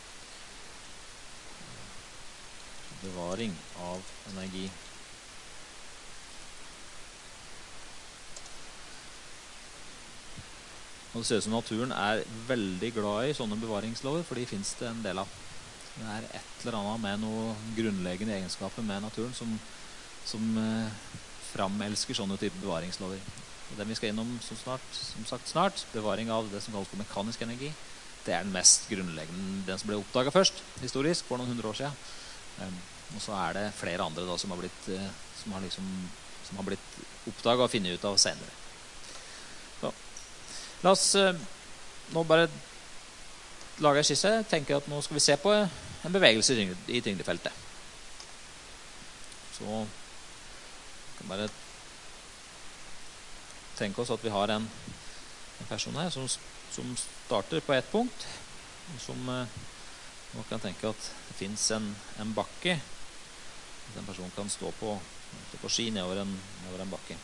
Bevaring av energi. Og det ser ut som naturen er veldig glad i sånne bevaringslover, for de finnes det en del av. Det er et eller annet med noen grunnleggende egenskaper med naturen som som eh, framelsker sånne typer bevaringslover. Og den vi skal innom så snart, som sagt snart, bevaring av det som kalles for mekanisk energi, det er den mest grunnleggende, den som ble oppdaget først, historisk, for noen hundre år siden. Um, og så er det flere andre da, som har blitt, uh, som har liksom, som har blitt oppdaget og finnet ut av senere. Så, la oss uh, nå bare lage en skisse, tenke at nå skal vi se på en bevegelse i tyngdefeltet. Så kan bare tenke oss at vi har en, en person her som, som starter på et punkt, og som eh, man kan tenke at det finnes en, en bakke. Den personen kan stå på, stå på ski nedover en, nedover en bakke.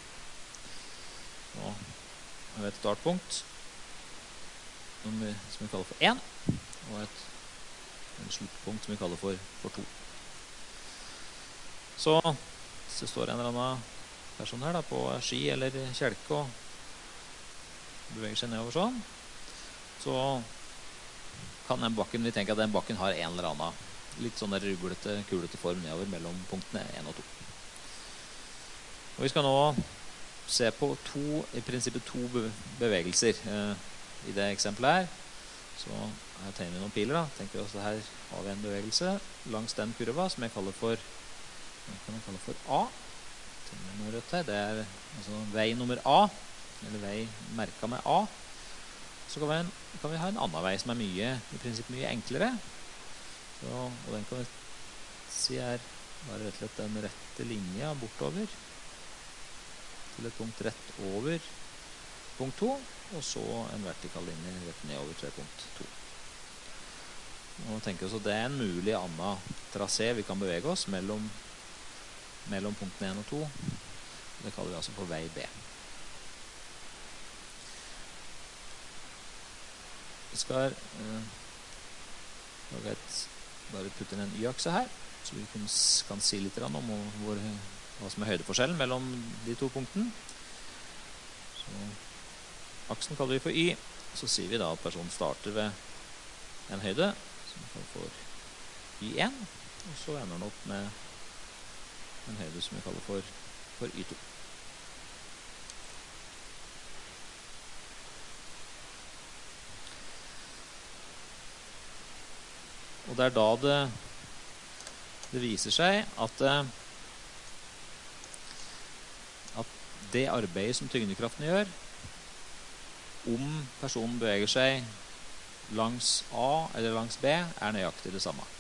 Så har vi et startpunkt som vi, som vi kaller for én, og et, et sluttpunkt som vi kaller for, for to. Så hvis det står en eller annen person her da, på ski eller kjelke og beveger seg nedover sånn, så kan den bakken, vi tenker at den bakken har en eller annen litt sånn der ruglete, kulete form nedover mellom punktene én og to. Og vi skal nå se på to, i prinsippet to bevegelser eh, i det eksempelet her. Så her tegner vi noen piler da. Tenker vi også her har vi en bevegelse langs den kurva som jeg kaller for Det kan jeg kalle for A. Det er altså vei nummer A, eller vei merket med A. Så kan vi, en, kan vi ha en annen vei som er mye, i prinsipp mye enklere. Så, og den kan vi si er bare rett og slett den rette linja bortover til et punkt rett over punkt to, og så en vertikal linje rett nedover til punkt to. Og tenker vi oss at det er en mulig annen trasé vi kan bevege oss mellom mellom punktene én og to. Det kaller vi altså for vei B. Vi skal eh, et, bare putte inn en y-akse her, så vi kan, kan si litt om hvor, hva som er høydeforskjellen mellom de to punktene. Så aksen kaller vi for y, så sier vi da at personen starter ved en høyde, som vi kaller for y én, og så ender den opp med en høyde som vi kaller for, for y to. Og det er da det, det viser seg at, at det arbeidet som tyngdekraften gjør, om personen beveger seg langs A eller langs B, er nøyaktig det samme.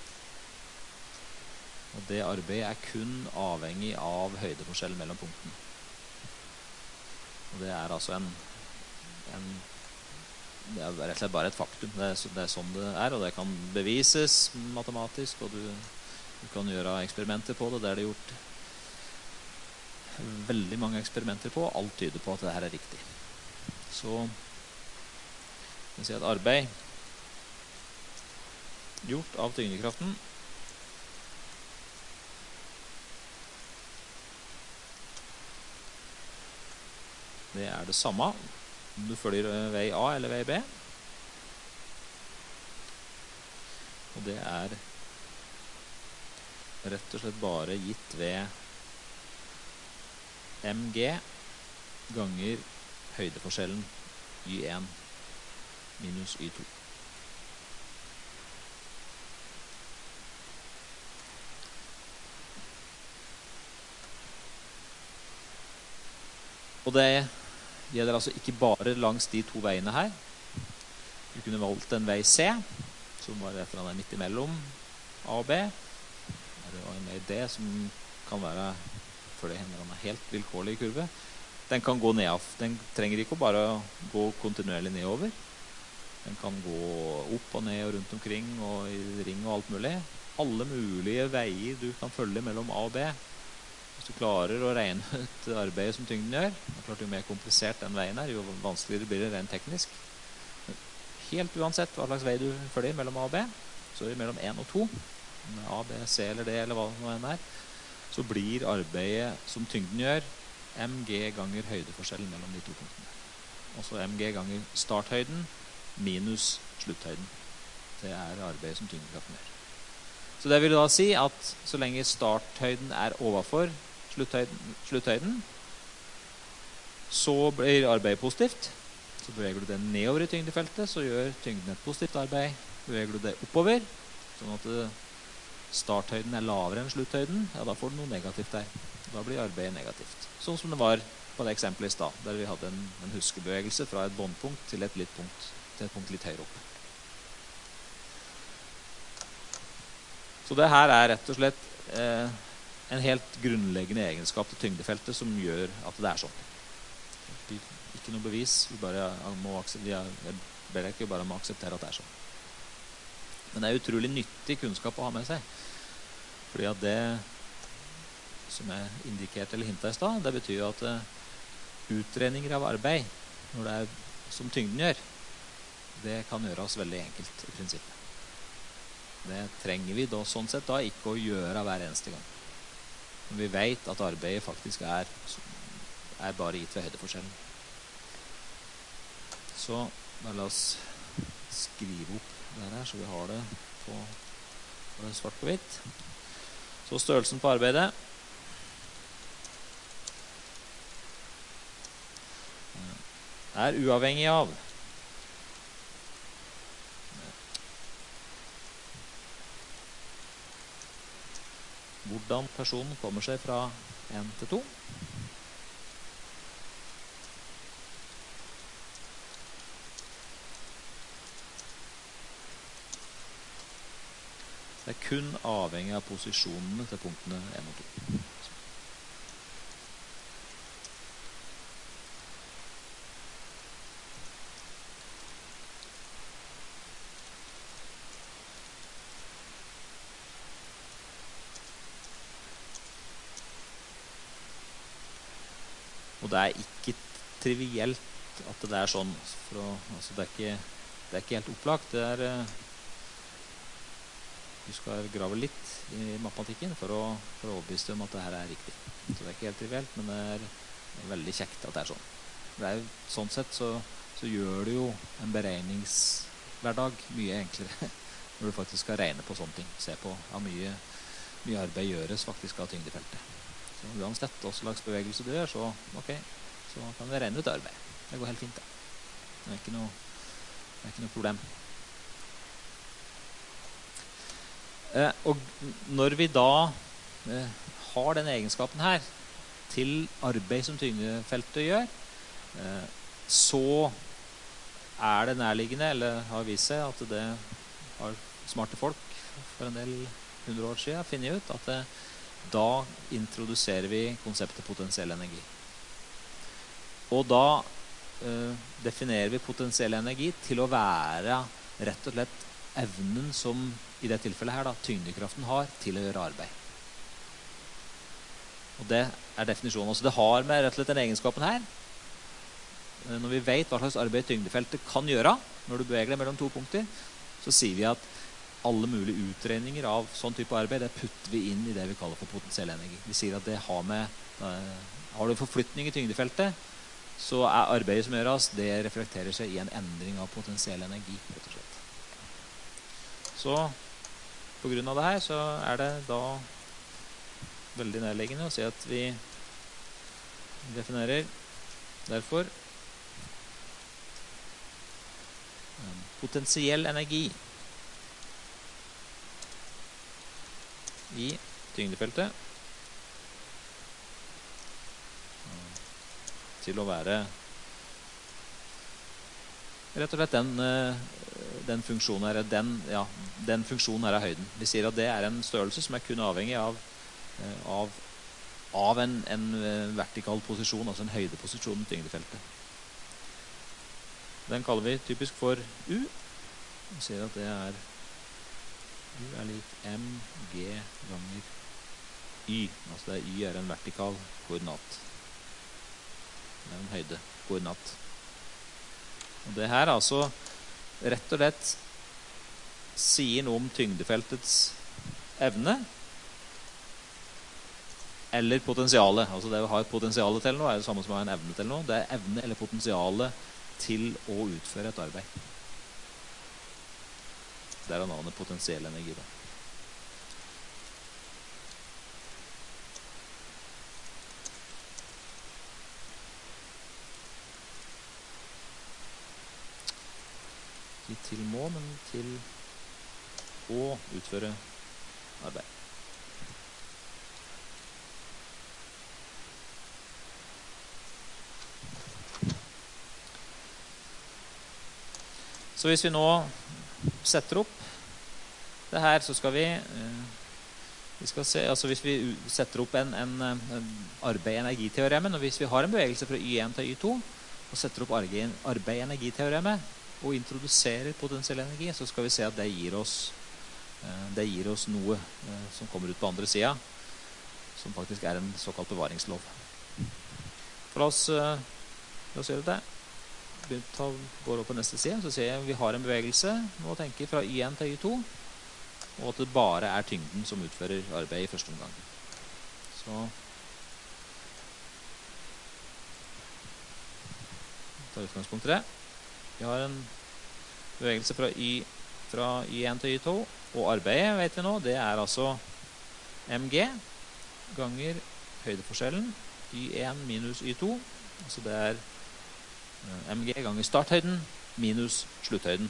Og det arbeidet er kun avhengig av høydeforskjell mellom punktene. Og det er altså en, en det er rett og slett bare et faktum. Det er, det er sånn det er, og det kan bevises matematisk, og du, du kan gjøre eksperimenter på det. Det er det gjort veldig mange eksperimenter på, og alt tyder på at det her er riktig. Så jeg vil si at arbeid gjort av tyngdekraften det er det samme om du følger vei A eller vei B. Og det er rett og slett bare gitt ved mg ganger høydeforskjellen y én minus y to. Og det gjelder altså ikke bare langs de to veiene her. Du kunne valgt en vei C, som var et eller annet midt imellom A og B. Det var en vei D som kan være, for det hender han er helt vilkårlig i kurve. Den kan gå ned. Den trenger ikke bare gå kontinuerlig nedover. Den kan gå opp og ned og rundt omkring og i ring og alt mulig. Alle mulige veier du kan følge mellom A og B. Hvis du klarer å regne ut arbeidet som tyngden gjør, det er klart jo mer komplisert den veien er, jo vanskeligere blir det rent teknisk. Helt uansett hva slags vei du følger mellom A og B, så er det mellom én og to, A, B, C eller D eller hva det nå er, så blir arbeidet som tyngden gjør mg ganger høydeforskjellen mellom de to punktene. Altså mg ganger starthøyden minus slutthøyden. Det er arbeidet som tyngdekraften gjør. Så det vil da si at så lenge starthøyden er overfor slutthøyden, slutthøyden så blir arbeidet positivt. Så beveger du det nedover i tyngdefeltet, så gjør tyngden et positivt arbeid. Beveger du det oppover, sånn at starthøyden er lavere enn slutthøyden, ja, da får du noe negativt der. Da blir arbeidet negativt. Sånn som det var på det eksempelet i stad, der vi hadde en, en huskebevegelse fra et båndpunkt til et litt punkt, til et punkt litt høyere opp. Så det her er rett og slett eh, en helt grunnleggende egenskap til tyngdefeltet som gjør at det er sånn. Ikke noe bevis, vi bare må akseptere, jeg ber ikke bare om å akseptere at det er sånn. Men det er utrolig nyttig kunnskap å ha med seg. Fordi at det som er indikert eller hintet i stad, det betyr at uh, utregninger av arbeid, når det er som tyngden gjør, det kan gjøres veldig enkelt i prinsippet. Det trenger vi da, sånn sett da ikke å gjøre hver eneste gang. Men vi vet at arbeidet faktisk er, er bare gitt ved høydeforskjellen. Så bare la oss skrive opp det her, så vi har det på, på det svart på hvitt. Så størrelsen på arbeidet er uavhengig av hvordan personen kommer seg fra én til to. Det er kun avhengig av posisjonene til punktene én og to. Og det er ikke trivielt at det er sånn. For å, altså det, er ikke, det er ikke helt opplagt. Det er, du skal grave litt i matematikken for å, for å overbevise om at det her er riktig. Så det er ikke helt trivielt, men det er veldig kjekt at det er sånn. Det er, sånn sett så, så gjør det jo en beregningshverdag mye enklere når du faktisk skal regne på sånne ting. Se på hvor mye, mye arbeid gjøres faktisk av tyngdefeltet. Så uansett hva slags bevegelse du gjør, så, okay, så kan vi regne ut arbeid. Det går helt fint da. Det er ikke noe, det er ikke noe problem. Eh, og når vi da eh, har den egenskapen her til arbeid som tyngdefeltet gjør, eh, så er det nærliggende, eller har vist seg at det har smarte folk for en del hundre år siden finnet ut at det da introduserer vi konseptet potensiell energi. Og da uh, definerer vi potensiell energi til å være rett og slett evnen som i det tilfellet her da, tyngdekraften har til å gjøre arbeid. Og det er definisjonen. Så det har med rett og slett den egenskapen her. Når vi vet hva slags arbeid tyngdefeltet kan gjøre, når du beveger deg mellom to punkter, så sier vi at alle mulige utregninger av sånn type arbeid, det putter vi inn i det vi kaller for potensiell energi. Vi sier at det har med, har du forflytning i tyngdefeltet, så er arbeidet som gjøres, det reflekterer seg i en endring av potensiell energi, rett og slett. Så på grunn av det her, så er det da veldig nærliggende å si at vi definerer derfor potensiell energi i tyngdefeltet til å være rett og slett den, den funksjonen her, den, ja, den funksjonen her er høyden. Vi sier at det er en størrelse som er kun avhengig av, av, av en, en vertikal posisjon, altså en høydeposisjon i tyngdefeltet. Den kaller vi typisk for U. Vi sier at det er U er lik mg ganger y. Altså det er y er en vertikal koordinat. Det er en høyde koordinat. Og det her altså rett og slett sier noe om tyngdefeltets evne eller potensialet. Altså det å ha et potensiale til noe er det samme som å ha en evne til noe. Det er evne eller potensiale til å utføre et arbeid. Det er navnet potensiell energi da. Ikke til må, men til å utføre arbeid. Så hvis vi nå setter opp det her, så skal vi, vi skal se, altså hvis vi setter opp en, en, en arbeid-energiteoremen, og hvis vi har en bevegelse fra y én til y to, og setter opp arbeid-energiteoremet, og introduserer potensiell energi, så skal vi se at det gir oss, det gir oss noe som kommer ut på andre siden, som faktisk er en såkalt bevaringslov. For la oss, la oss gjøre det. Går opp på neste side, så ser jeg vi har en bevegelse nå tenker fra y én til y to, og at det bare er tyngden som utfører arbeid i første omgang. Så tar utgangspunkt i det. Vi har en bevegelse fra y, fra y én til y to, og arbeidet vet vi nå, det er altså mg ganger høydeforskjellen y én minus y to, altså det er mg ganger starthøyden minus slutthøyden.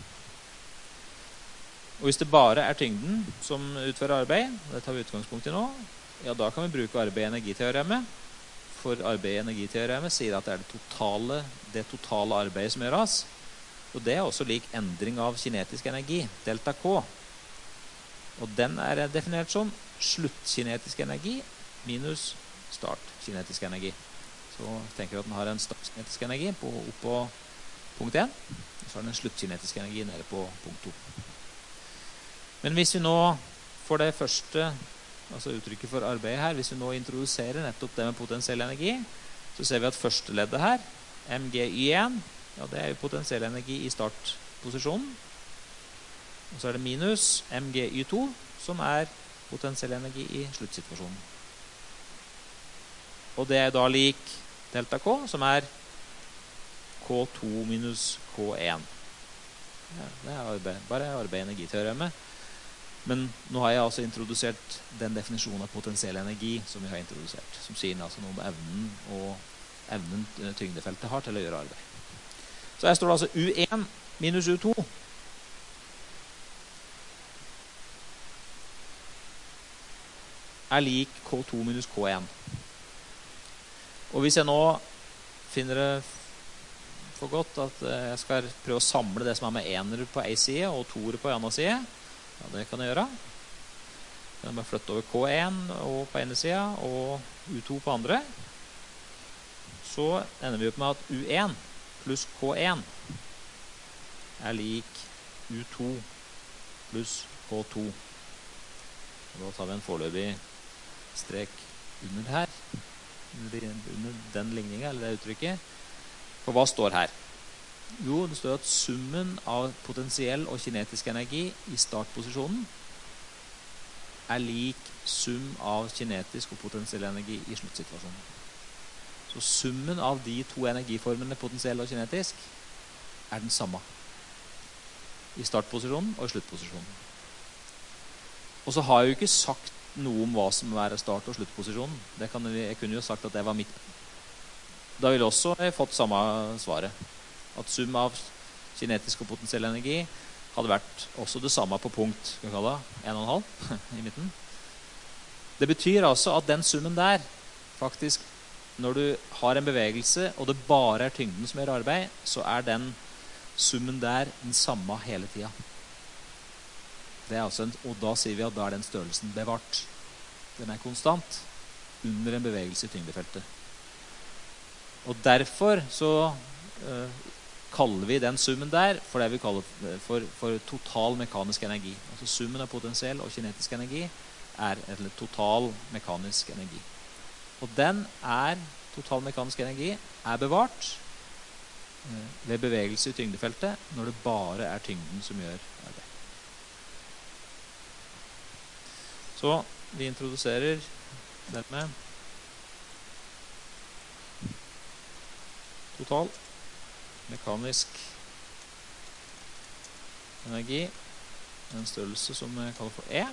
Og hvis det bare er tyngden som utfører arbeid, og det tar vi utgangspunkt i nå, ja, da kan vi bruke arbeid-energiteoremet. For arbeid-energiteoremet sier at det er det totale, det totale arbeidet som gjøres. Og det er også lik endring av kinetisk energi, delta K. Og den er definert som sluttkinetisk energi minus startkinetisk energi. Så tenker vi at den har en startkinetisk energi på, opp på punkt én, og så har den en sluttkinetisk energi nede på punkt to. Men hvis vi nå får det første, altså uttrykket for arbeidet her, hvis vi nå introduserer nettopp det med potensiell energi, så ser vi at første leddet her, mg y én, ja, det er jo potensiell energi i startposisjonen. Og så er det minus mg y to, som er potensiell energi i sluttsituasjonen. Og det er da lik delta K, som er K to minus K én. Ja, det er arbeid, bare arbeid-energiteoremet. Men nå har jeg altså introdusert den definisjonen av potensiell energi som vi har introdusert, som sier altså noe om evnen og evnen tyngdefeltet har til å gjøre arbeid. Så her står det altså U én minus U to. Er lik K to minus K én. Og hvis jeg nå finner det for godt at jeg skal prøve å samle det som er med enere på en side og toere på en annen side, ja, det kan jeg gjøre. Jeg kan bare flytte over K én og på ene siden og U to på andre. Så ender vi opp med at U én pluss K en er lik U to pluss K to. Og da tar vi en foreløpig strek under her, under den ligningen, eller det uttrykket. For hva står her? Jo, det står at summen av potensiell og kinetisk energi i startposisjonen er lik sum av kinetisk og potensiell energi i sluttsituasjonen. Så summen av de to energiformene, potensiell og kinetisk, er den samme i startposisjonen og i sluttposisjonen. Og så har jeg jo ikke sagt noe om hva som er start- og sluttposisjonen. Det kan jeg, jeg kunne jo sagt at det var midt. Da ville også jeg fått samme svaret. At sum av kinetisk og potensiell energi hadde vært også det samme på punkt, skal vi kalle det, en og en halv i midten. Det betyr altså at den summen der, faktisk, når du har en bevegelse, og det bare er tyngden som gjør arbeid, så er den summen der den samme hele tiden. Det er altså en, og da sier vi at da er den størrelsen bevart. Den er konstant under en bevegelse i tyngdefeltet. Og derfor så øh, kaller vi den summen der for det vi kaller for, for total mekanisk energi. Altså summen av potensiell og kinetisk energi er en total mekanisk energi. Og den er, total mekanisk energi, er bevart øh, ved bevegelse i tyngdefeltet når det bare er tyngden som gjør arbeid. Så vi introduserer dermed total mekanisk energi, en størrelse som jeg kaller for E,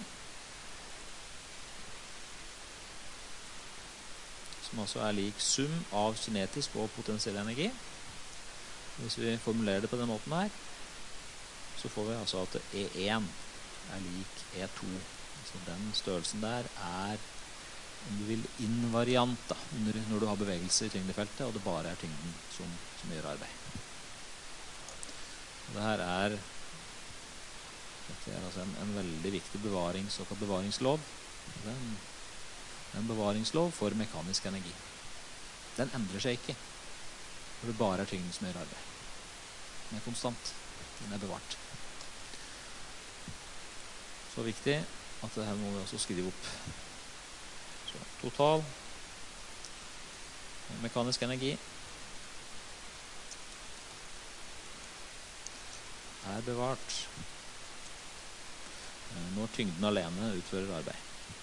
som altså er lik sum av kinetisk og potensiell energi. Hvis vi formulerer det på den måten her, så får vi altså at E en er lik E to. Så den størrelsen der er, om du vil, invariant da, når du har bevegelse i tyngdefeltet, og det bare er tyngden som, som gjør arbeid. Og det her er, dette er altså en, en veldig viktig bevarings, såkalt bevaringslov. Det er en, en bevaringslov for mekanisk energi. Den endrer seg ikke, for det bare er tyngden som gjør arbeid. Den er konstant, den er bevart. Så viktig at det her må vi også skrive opp. Så, total mekanisk energi er bevart når tyngden alene utfører arbeid.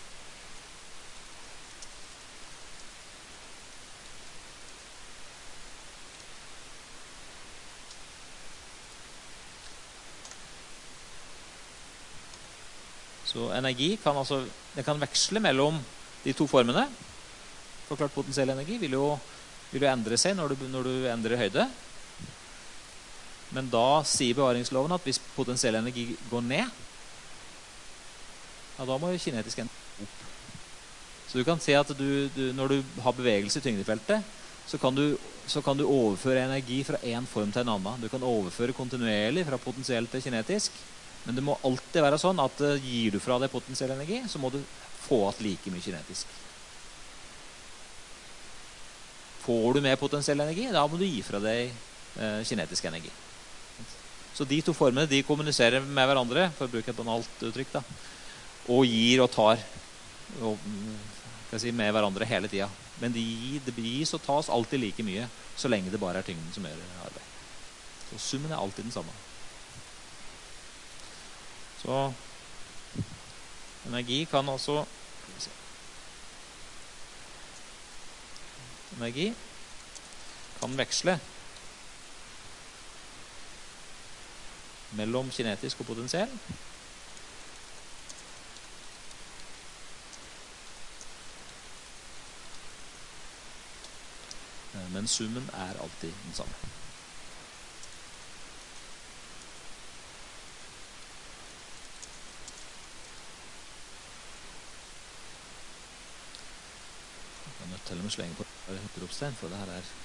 Så energi kan altså, det kan veksle mellom de to formene. For klart potensiell energi vil jo, vil jo endre seg når du, når du endrer høyde. Men da sier bevaringsloven at hvis potensiell energi går ned, ja, da må jo kinetisk energi opp. Så du kan se at du, du, når du har bevegelse i tyngdefeltet, så kan, du, så kan du overføre energi fra en form til en annen. Du kan overføre kontinuerlig fra potensiell til kinetisk. Men det må alltid være sånn at uh, gir du fra deg potensiell energi, så må du få at like mye kinetisk. Får du mer potensiell energi, da må du gi fra deg uh, kinetisk energi. Så de to formene, de kommuniserer med hverandre, for å bruke et banalt uttrykk, da, og gir og tar og, kan jeg si, med hverandre hele tiden. Men de, det gis og tas alltid like mye, så lenge det bare er tyngden som gjør arbeid. Så summen er alltid den samme. Så energi kan altså energi kan veksle mellom kinetisk og potensiell. Men summen er alltid den samme. Til og med slenge på utropstegn, for det her er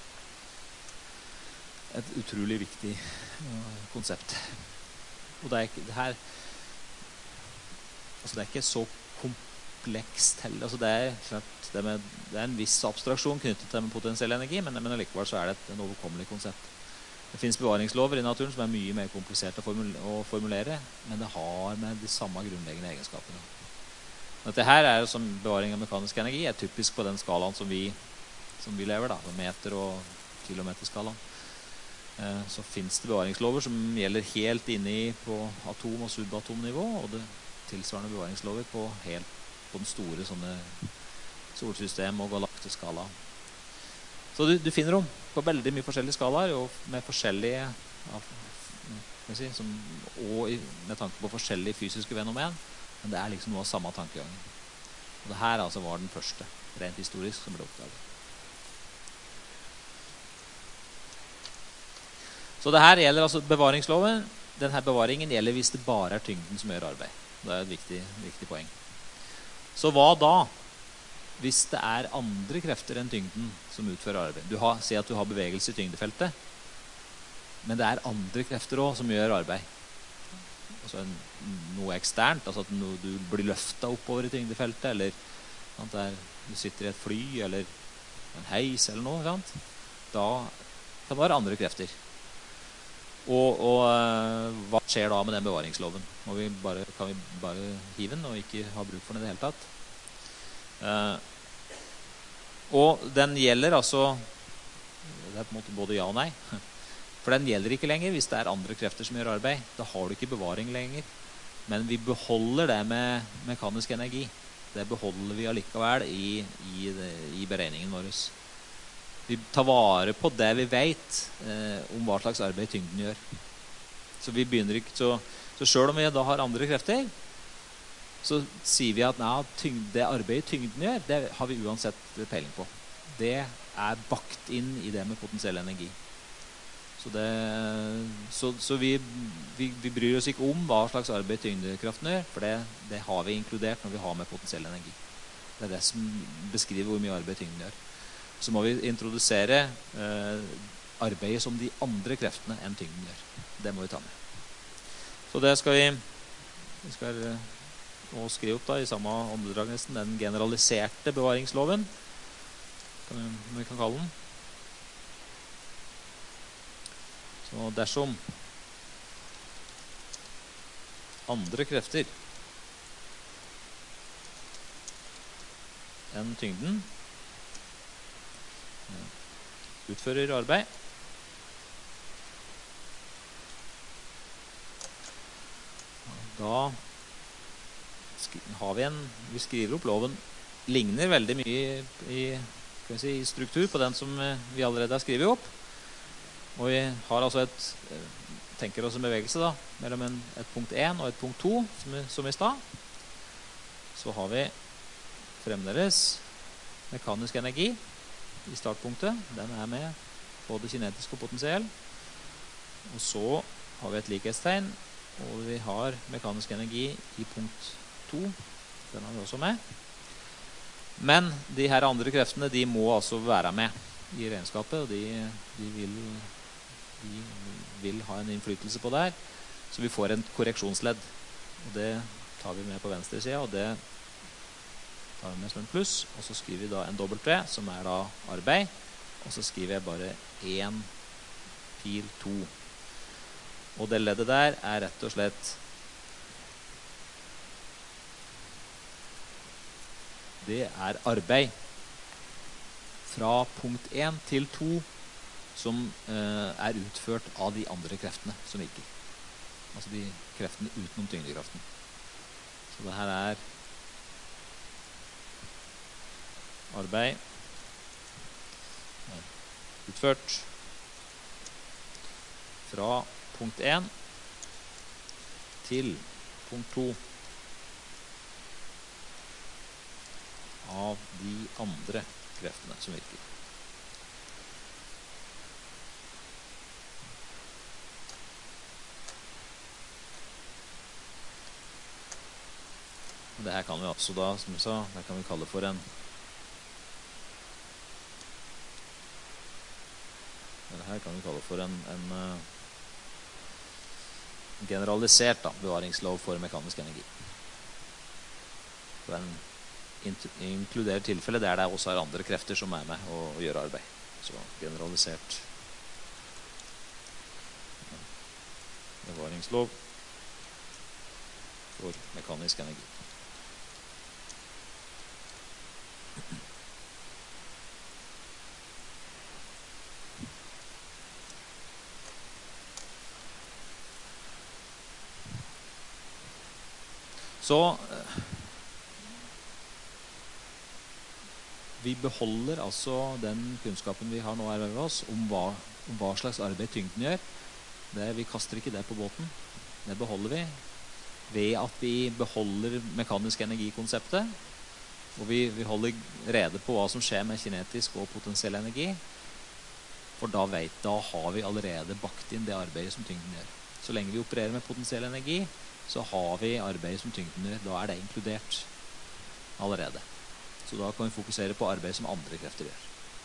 et utrolig viktig uh, konsept. Og det er ikke det her, altså det er ikke så komplekst heller. Altså det er klart, det, med, det er en viss abstraksjon knyttet til med potensiell energi, men, men likevel så er det et, en overkommelig konsept. Det finnes bevaringslover i naturen som er mye mer komplisert å formulere, men det har med de samme grunnleggende egenskapene. Dette her er som bevaring av mekanisk energi, er typisk på den skalaen som vi, som vi lever, da, meter- og kilometerskalaen. Eh, så finnes det bevaringslover som gjelder helt inne i på atom- og subatomnivå, og det tilsvarende bevaringslover på, helt, på den store sånne solsystem- og galakteskala. Så du, du finner dem på veldig mye forskjellige skalaer, og med forskjellige, ja, si, som, og med tanke på forskjellige fysiske fenomen, men det er liksom noe av samme tankegangen. Og det her altså var den første, rent historisk, som ble oppdaget. Så det her gjelder altså bevaringsloven. Denne bevaringen gjelder hvis det bare er tyngden som gjør arbeid. Det er et viktig, viktig poeng. Så hva da hvis det er andre krefter enn tyngden som utfører arbeid? Du har, si at du har bevegelse i tyngdefeltet, men det er andre krefter også som gjør arbeid. Altså en, noe eksternt, altså at no, du blir løftet oppover i tyngdefeltet, eller sant, der, du sitter i et fly, eller en heis, eller noe, sant? Da kan det være andre krefter. Og, og hva skjer da med den bevaringsloven? Må vi bare, kan vi bare hive den, og ikke ha bruk for den i det hele tatt? Uh, og den gjelder altså, det er på en måte både ja og nei, for den gjelder ikke lenger hvis det er andre krefter som gjør arbeid. Da har du ikke bevaring lenger. Men vi beholder det med mekanisk energi. Det beholder vi allikevel i, i, i beregningen vår. Vi tar vare på det vi vet eh, om hva slags arbeid tyngden gjør. Så vi begynner ikke, så, så selv om vi da har andre krefter, så sier vi at nei, tyngd, det arbeidet tyngden gjør, det har vi uansett peiling på. Det er bakt inn i det med potensiell energi. Så, det, så, så vi, vi, vi bryr oss ikke om hva slags arbeid tyngdekraften gjør, for det, det har vi inkludert når vi har med potensiell energi. Det er det som beskriver hvor mye arbeid tyngden gjør. Så må vi introdusere eh, arbeidet som de andre kreftene enn tyngden gjør. Det må vi ta med. Så det skal vi, vi skal nå skrive opp da, i samme åndedrag nesten, den generaliserte bevaringsloven, kan vi, vi kan kalle den. Så dersom andre krefter enn tyngden utfører arbeid, da har vi en, vi skriver opp loven, ligner veldig mye i, skal vi si, i struktur på den som vi allerede har skrivet opp. Og vi har altså et, tenker oss en bevegelse da, mellom en, et punkt én og et punkt to, som, som i stad. Så har vi fremdeles mekanisk energi i startpunktet. Den er med både kinetisk og potensiell. Og så har vi et likhetstegn, og vi har mekanisk energi i punkt to. Den har vi også med. Men de her andre kreftene, de må altså være med i regnskapet, og de, de vil... de vil ha en innflytelse på det her, så vi får en korreksjonsledd, og det tar vi med på venstre siden, og det tar vi med som en pluss, og så skriver vi da en dobbelt V, som er da arbeid, og så skriver jeg bare en pil to, og det leddet der er rett og slett det er arbeid fra punkt én til to, som eh, er utført av de andre kreftene som virker. Altså de kreftene utenom tyngdekraften. Så det her er arbeid utført fra punkt én til punkt to av de andre kreftene som virker. Det her kan vi også da, som jeg sa, det kan vi kalle for en det her kan vi kalle for en, en uh, generalisert da, bevaringslov for mekanisk energi. For den inkluderer tilfelle der det også er andre krefter som er med og, og gjør arbeid. Så generalisert bevaringslov for mekanisk energi. Så vi beholder altså den kunnskapen vi har nå her ved oss om hva, om hva slags arbeid tyngden gjør. Det, vi kaster ikke det på båten. Det beholder vi ved at vi beholder mekanisk energi-konseptet, og vi, vi holder rede på hva som skjer med kinetisk og potensiell energi, for da, vet, da har vi allerede bakt inn det arbeidet som tyngden gjør. Så lenge vi opererer med potensiell energi, så har vi arbeidet som tyngden gjør. Da er det inkludert allerede. Så da kan vi fokusere på arbeid som andre krefter gjør.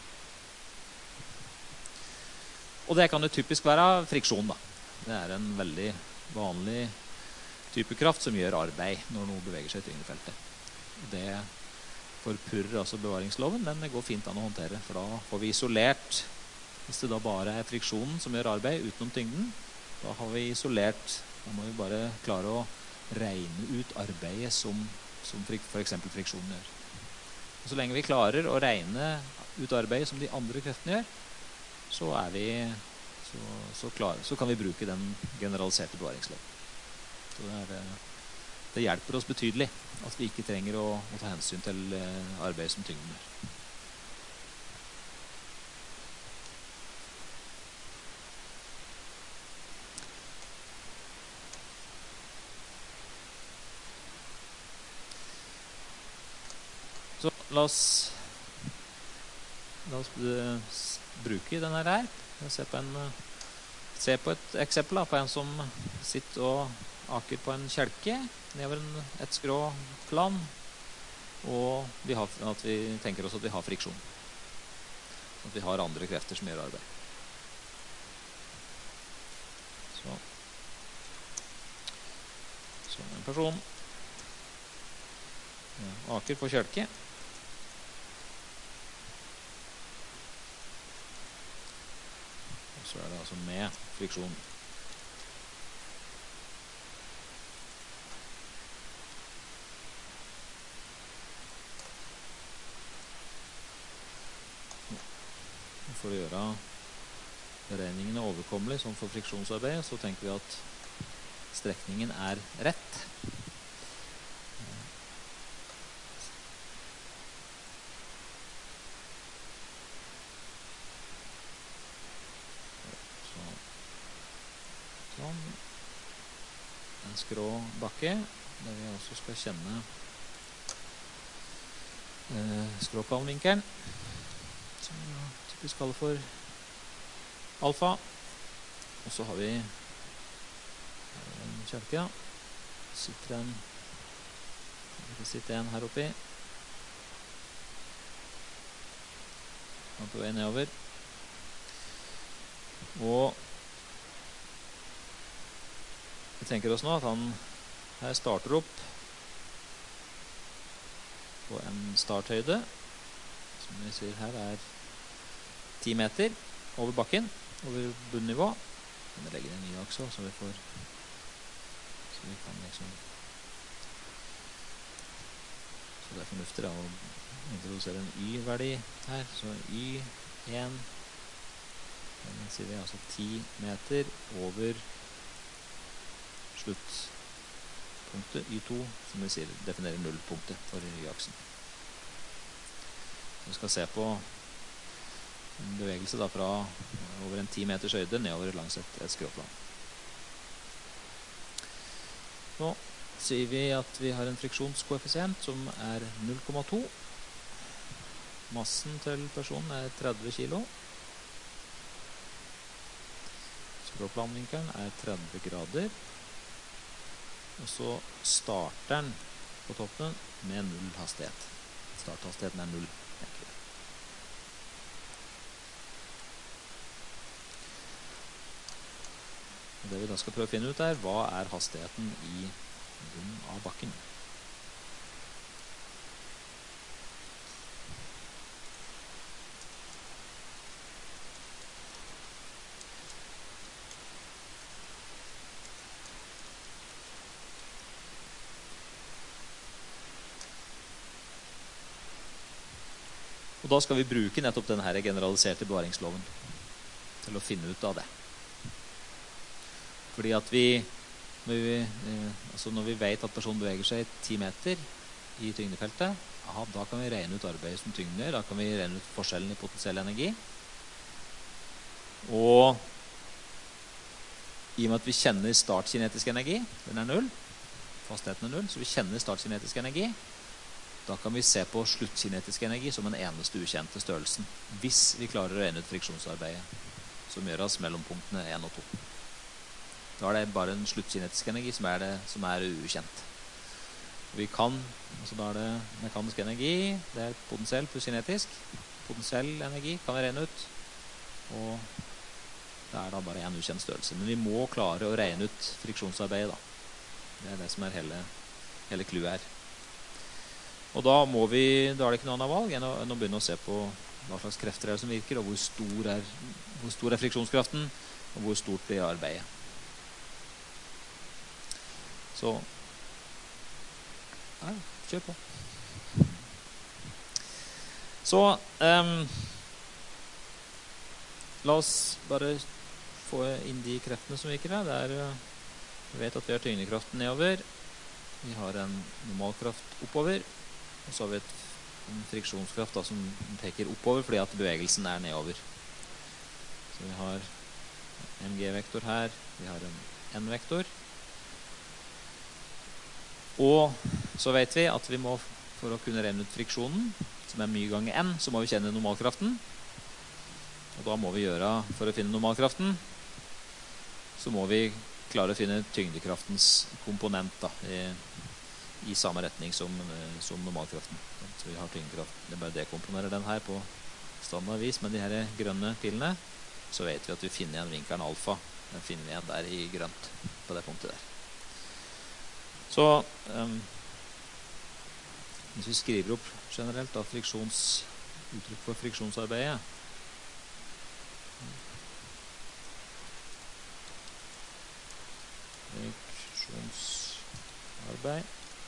Og det kan jo typisk være friksjon da. Det er en veldig vanlig type kraft som gjør arbeid når noe beveger seg i tyngdefeltet. Det forpurrer altså bevaringsloven, men det går fint an å håndtere, for da får vi isolert, hvis det da bare er friksjonen som gjør arbeid utenom tyngden, da har vi isolert. Da må vi bare klare å regne ut arbeidet som, som for eksempel friksjonen gjør. Og så lenge vi klarer å regne ut arbeidet som de andre kreftene gjør, så, er vi, så, så, klar, så kan vi bruke den generaliserte bevaringsloven. Så det, er, det hjelper oss betydelig at vi ikke trenger å, å ta hensyn til arbeidet som tyngden gjør. Så la oss, la oss bruke denne her. Se på, en, se på et eksempel da, på en som sitter og aker på en kjelke nedover en, et skrå plan, og vi har, at vi tenker oss at vi har friksjon. At vi har andre krefter som gjør arbeid. Så. Så en person ja, aker på kjelke. Så er det altså med friksjon. For å gjøre beregningene overkommelig som for friksjonsarbeid, så tenker vi at strekningen er rett. En skrå bakke, der vi også skal kjenne eh, skråplanvinkelen, som vi typisk kaller for alfa. Og så har vi en kjelke, sitter en, det sitter en her oppi, og på vei nedover. Og vi tenker oss nå at han her starter opp på en starthøyde, som vi sier her er ti meter over bakken, over bunnivå. Vi legger en ny akse, så vi får, så vi kan liksom, så det er fornuftig da, å introdusere en y-verdi her, så y én, den sier vi altså ti meter over sluttpunktet y to, som vi sier, definerer nullpunktet for y-aksen. Vi skal se på en bevegelse da fra over en ti meters høyde nedover langs et, et skråplan. Nå sier vi at vi har en friksjonskoeffisient som er null komma to. Massen til personen er tretti kilo. Skråplanvinkelen er tretti grader. Og så starter den på toppen med null hastighet. Starthastigheten er null. Og det vi da skal prøve å finne ut er, hva er hastigheten i bunnen av bakken? Og da skal vi bruke nettopp denne her generaliserte bevaringsloven til å finne ut av det. Fordi at vi, når vi, eh, altså når vi vet at personen beveger seg ti meter i tyngdefeltet, aha, da kan vi regne ut arbeidet som tyngden gjør, da kan vi regne ut forskjellen i potensiell energi. Og i og med at vi kjenner startkinetisk energi, den er null, fastheten er null, så vi kjenner startkinetisk energi, da kan vi se på sluttkinetisk energi som en eneste ukjente størrelsen, hvis vi klarer å regne ut friksjonsarbeidet, som gjøres mellom punktene én og to. Da er det bare en sluttkinetisk energi som er, det, som er ukjent. Vi kan, altså da er det mekanisk energi, det er potensiell pluss kinetisk. Potensiell energi kan vi regne ut, og det er da bare en ukjent størrelse. Men vi må klare å regne ut friksjonsarbeidet da. Det er det som er hele, hele clouet her. Og da, må vi, da er det ikke noe annet valg enn å, enn å begynne å se på hva slags krefter er det som virker, og hvor stor er, hvor stor er friksjonskraften, og hvor stort blir arbeidet. Så, ja, kjør på. Så, um, la oss bare få inn de kreftene som virker her. Det er, vi vet at vi har tyngdekraften nedover, vi har en normalkraft oppover, og så har vi et, en friksjonskraft da, som peker oppover fordi at bevegelsen er nedover. Så vi har en G-vektor her, vi har en N-vektor. Og så vet vi at vi må, for å kunne regne ut friksjonen, som er mye ganger N, så må vi kjenne normalkraften. Og da må vi gjøre, for å finne normalkraften, så må vi klare å finne tyngdekraftens komponent da, i, i samme retning som, som normalkraften. Så vi har tyngdekraft, det er bare dekomponerer den her på standardvis med de her grønne pilene, så vet vi at vi finner igjen vinkelen alfa. Den finner vi igjen der i grønt på det punktet der. Så um, hvis vi skriver opp generelt da, friksjons, uttrykk for friksjonsarbeidet, friksjonsarbeid,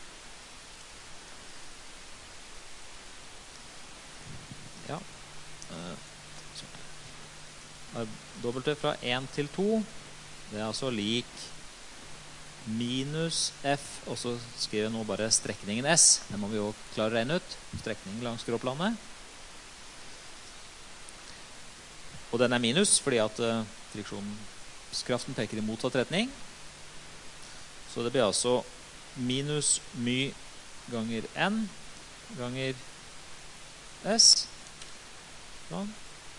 ja, W fra én til to, det er altså lik minus F, og så skriver jeg nå bare strekningen S. Det må vi jo klare å regne ut. Strekningen langs skråplanet. Og den er minus, fordi at uh, friksjonskraften peker i motsatt retning. Så det blir altså minus my ganger N ganger S. Sånn.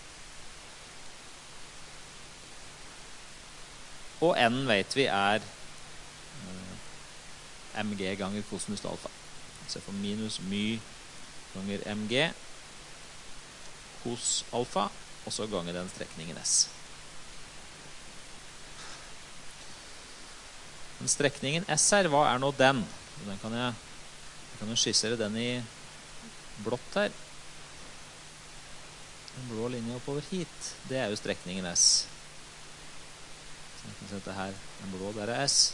Og N vet vi er uh, mg ganger kosinus alfa. Så for minus my ganger mg kos alfa, og så ganger den strekningen S. Den strekningen S her, hva er nå den? Den kan jeg, jeg kan jo skissere den i blått her. Den blå linje oppover hit, det er jo strekningen S. Så jeg kan sette her, den blå der er S.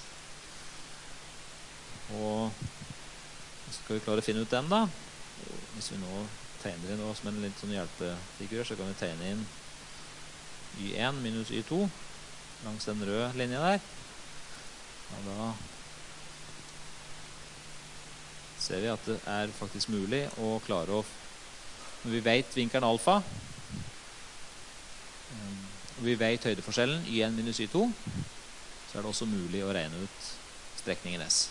Og så skal vi klare å finne ut den da. Hvis vi nå tegner inn som en litt sånn hjelpefigur, så kan vi tegne inn y én minus y to langs den røde linja der. Og da ser vi at det er faktisk mulig å klare å, når vi vet vinkelen alfa, og vi vet høydeforskjellen y én minus y to, så er det også mulig å regne ut strekningen S.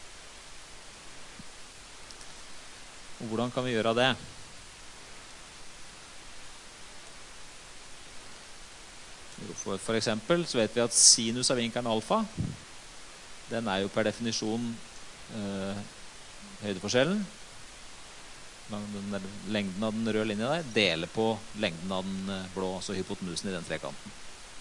Og hvordan kan vi gjøre det? For, for eksempel så vet vi at sinus av vinkelen alfa, den er jo per definisjon eh, høydeforskjellen. Den der, lengden av den røde linjen der deler på lengden av den blå, altså hypotenusen i den trekanten.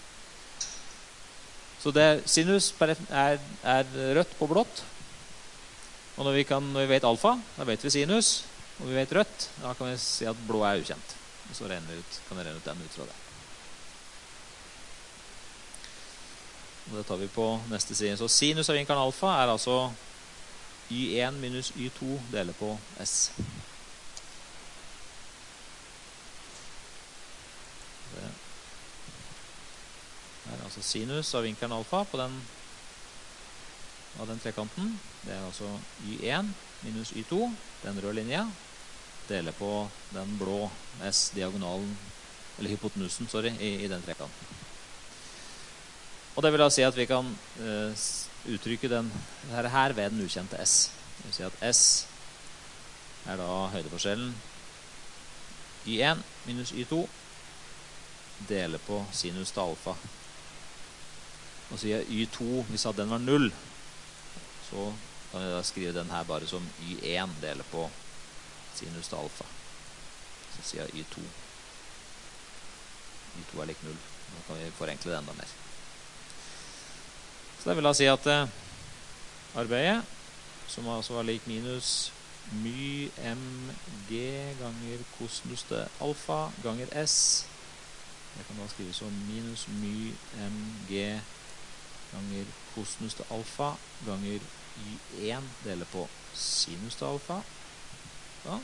Så det, sinus er, er rødt på blått. Og når vi, kan, når vi vet alfa, da vet vi sinus. Og vi vet rødt, da kan vi si at blå er ukjent. Og så regner vi ut, kan vi regne ut den ut fra det. Og det tar vi på neste side. Så sinus av vinkelen alfa er altså y én minus y to deler på S. altså sinus av vinkelen alfa på den, av den trekanten. Det er altså y én minus y to, den røde linja, deler på den blå S-diagonalen, eller hypotenusen, sorry, i, i den trekanten. Og det vil da si at vi kan uh, uttrykke den her, her ved den ukjente S. Det vil si at S er da høydeforskjellen y én minus y to deler på sinus til alfa. Og så sier y to, hvis at den var null, så kan vi da skrive den her bare som y én deler på sinus til alfa. Så sier jeg y to. y to er lik null. Da kan vi forenkle det enda mer. Så det vil da si at eh, arbeidet, som altså var lik minus my mg ganger kosinus til alfa ganger s, det kan da skrives som minus my mg ganger kosinus til alfa ganger y én deler på sinus til alfa. Ja.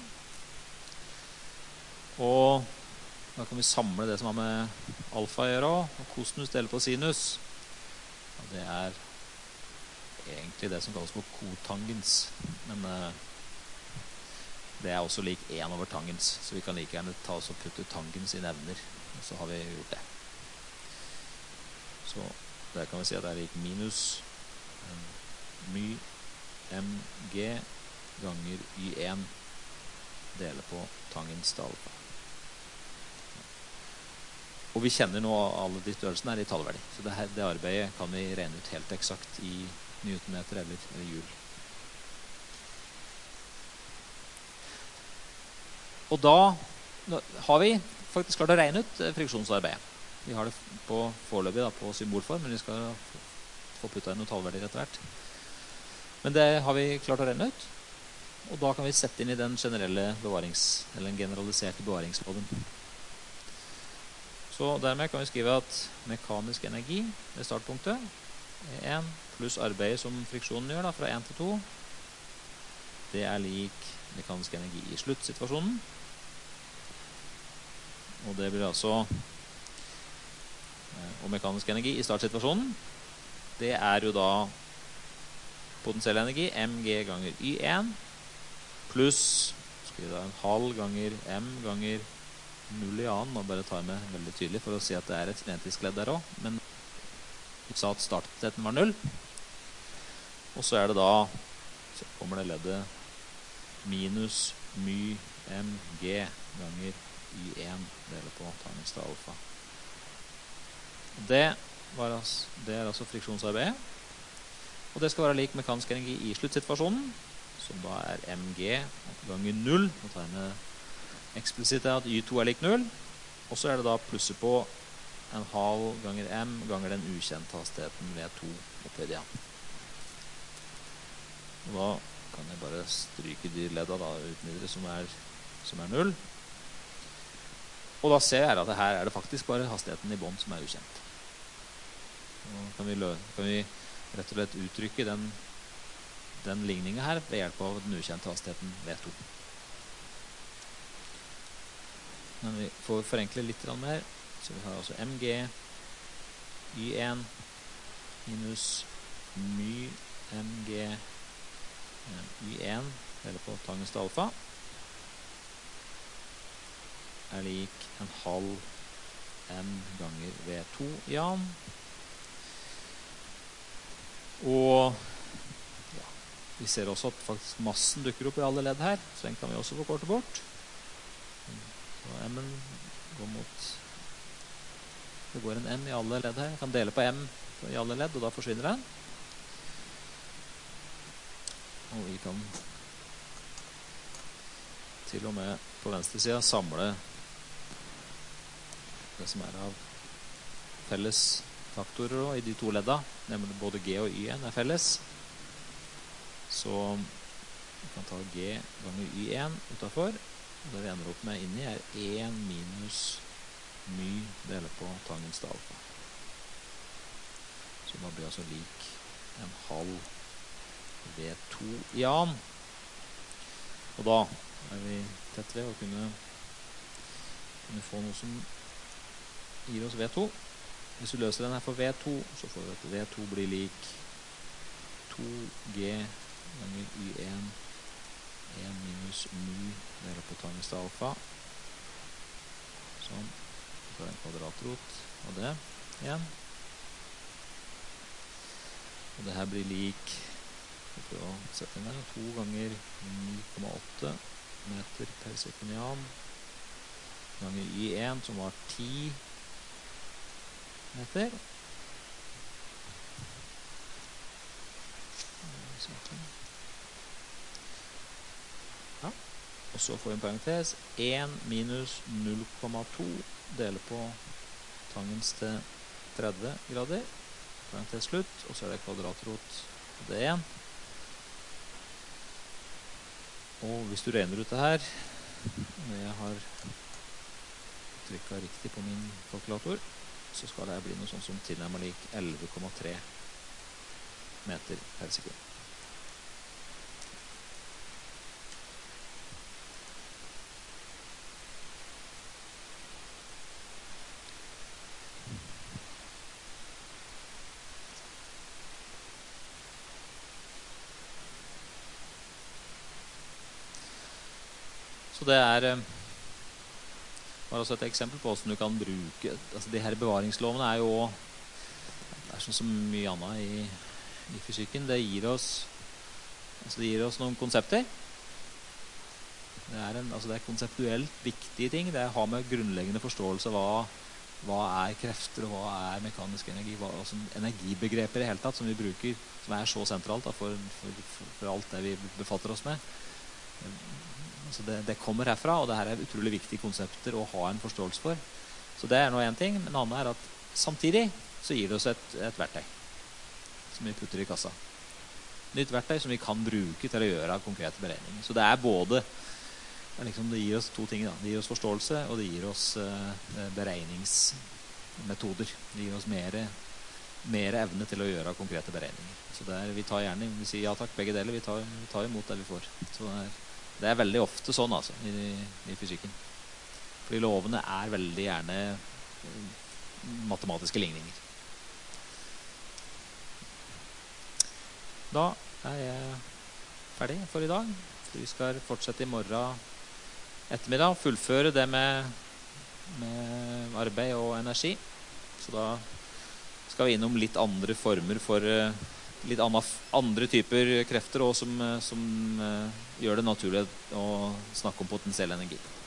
Og da kan vi samle det som har med alfa å gjøre, og kosinus deler på sinus. Og det er egentlig det som kalles for kotangens, men uh, det er også lik én over tangens, så vi kan like gjerne ta oss og putte tangens i nevner, og så har vi gjort det. Så der kan vi si at det er lik minus um, my mg ganger y én deler på tangens til alfa. Og vi kjenner nå alle de størrelsene her i tallverdi, så det, her, det arbeidet kan vi regne ut helt eksakt i newtonmeter eller, eller joule. Og da har vi faktisk klart å regne ut friksjonsarbeidet. Vi har det på foreløpig da, på symbolform, men vi skal få puttet inn noen tallverdier etter hvert. Men det har vi klart å regne ut, og da kan vi sette inn i den generelle bevarings, eller den generaliserte bevaringsloven. Så dermed kan vi skrive at mekanisk energi ved startpunktet er én pluss arbeidet som friksjonen gjør da, fra én til to. Det er lik mekanisk energi i sluttsituasjonen. Og det blir altså og mekanisk energi i startsituasjonen. Det er jo da potensiell energi mg ganger y én pluss skriver da en halv ganger m ganger null i annen, og bare tar med veldig tydelig for å si at det er et kinetisk ledd der også, men vi sa at starttetten var null, og så er det da, så kommer det leddet minus my mg ganger y én deler på tangens til alfa. Det, var altså, det er altså friksjonsarbeidet, og det skal være lik mekanisk energi i sluttsituasjonen, som da er mg ganger null, og tar med eksplisitt er at y to er lik null, og så er det da plusset på en halv ganger m ganger den ukjente hastigheten v to opphøyd igjen. Og da kan jeg bare stryke de ledda da uten videre som er, som er null. Og da ser jeg at her er det faktisk bare hastigheten i bånd som er ukjent. Og kan vi, lø kan vi rett og slett uttrykke den, den ligningen her ved hjelp av den ukjente hastigheten v to. Men vi får forenkle litt mer, så vi har altså mg y én minus my mg y én deler på tangens til alfa er lik en halv m ganger v to i annen. Og ja, vi ser også at faktisk massen dukker opp i alle ledd her, så den kan vi også forkorte bort. Så m-en går mot, det går en m i alle ledd her. Jeg kan dele på m i alle ledd, og da forsvinner den. Og vi kan til og med på venstre siden samle det som er av felles faktorer i de to ledda, nemlig både g og y-en er felles. Så vi kan ta g ganger y én utenfor, og det vi ender opp med inni er én minus my deler på tangens til alfa. Så da blir altså lik en halv v to i annen. Og da er vi tett ved å kunne, kunne få noe som gir oss v to. hvis du løser den her for V to, så får vi at V to blir lik to G ganger Y en, en minus mu delt på tangens til alfa. Sånn. Så får jeg en kvadratrot av det igjen. Og det her blir lik, vi får å sette inn her, to ganger ni komma åtte meter per sekund ganger Y en, som var ti meter. Ja. Og så får vi en parentes. en minus null komma to deler på tangens til tretti grader. Parentes slutt, og så er det kvadratrot av det igjen. Og hvis du regner ut det her, og jeg har trykket riktig på min kalkulator, så skal det bli noe sånn som tilnærmet lik elleve komma tre meter per sekund. Så det er bare også et eksempel på hvordan du kan bruke, altså de her bevaringslovene er jo, det er sånn som mye annet i, i fysikken, det gir oss, altså det gir oss noen konsepter. Det er, en, altså det er konseptuelt viktige ting, det har med grunnleggende forståelse hva, hva er krefter og hva er mekanisk energi, hva, altså energibegreper i hele tatt som vi bruker, som er så sentralt da, for, for, for alt det vi befatter oss med. Altså det, det kommer herfra, og det her er utrolig viktige konsepter å ha en forståelse for. Så det er nå en ting, men en annen er at samtidig så gir det oss et, et verktøy som vi putter i kassa. Nytt verktøy som vi kan bruke til å gjøre konkrete beregninger. Så det er både, liksom, det gir oss to ting da. Det gir oss forståelse, og det gir oss uh, beregningsmetoder. Det gir oss mer, mer evne til å gjøre konkrete beregninger. Så det er, vi tar gjerne, vi sier ja takk, begge deler, vi tar, vi tar imot det vi får. Så det er Det er veldig ofte sånn altså, i, i fysikken. Fordi lovene er veldig gjerne matematiske ligninger. Da er jeg ferdig for i dag. Så vi skal fortsette i morgen ettermiddag, fullføre det med, med arbeid og energi. Så da skal vi innom litt andre former for litt andre typer krefter også, som, som uh, gjør det naturlig å snakke om potensiell energi.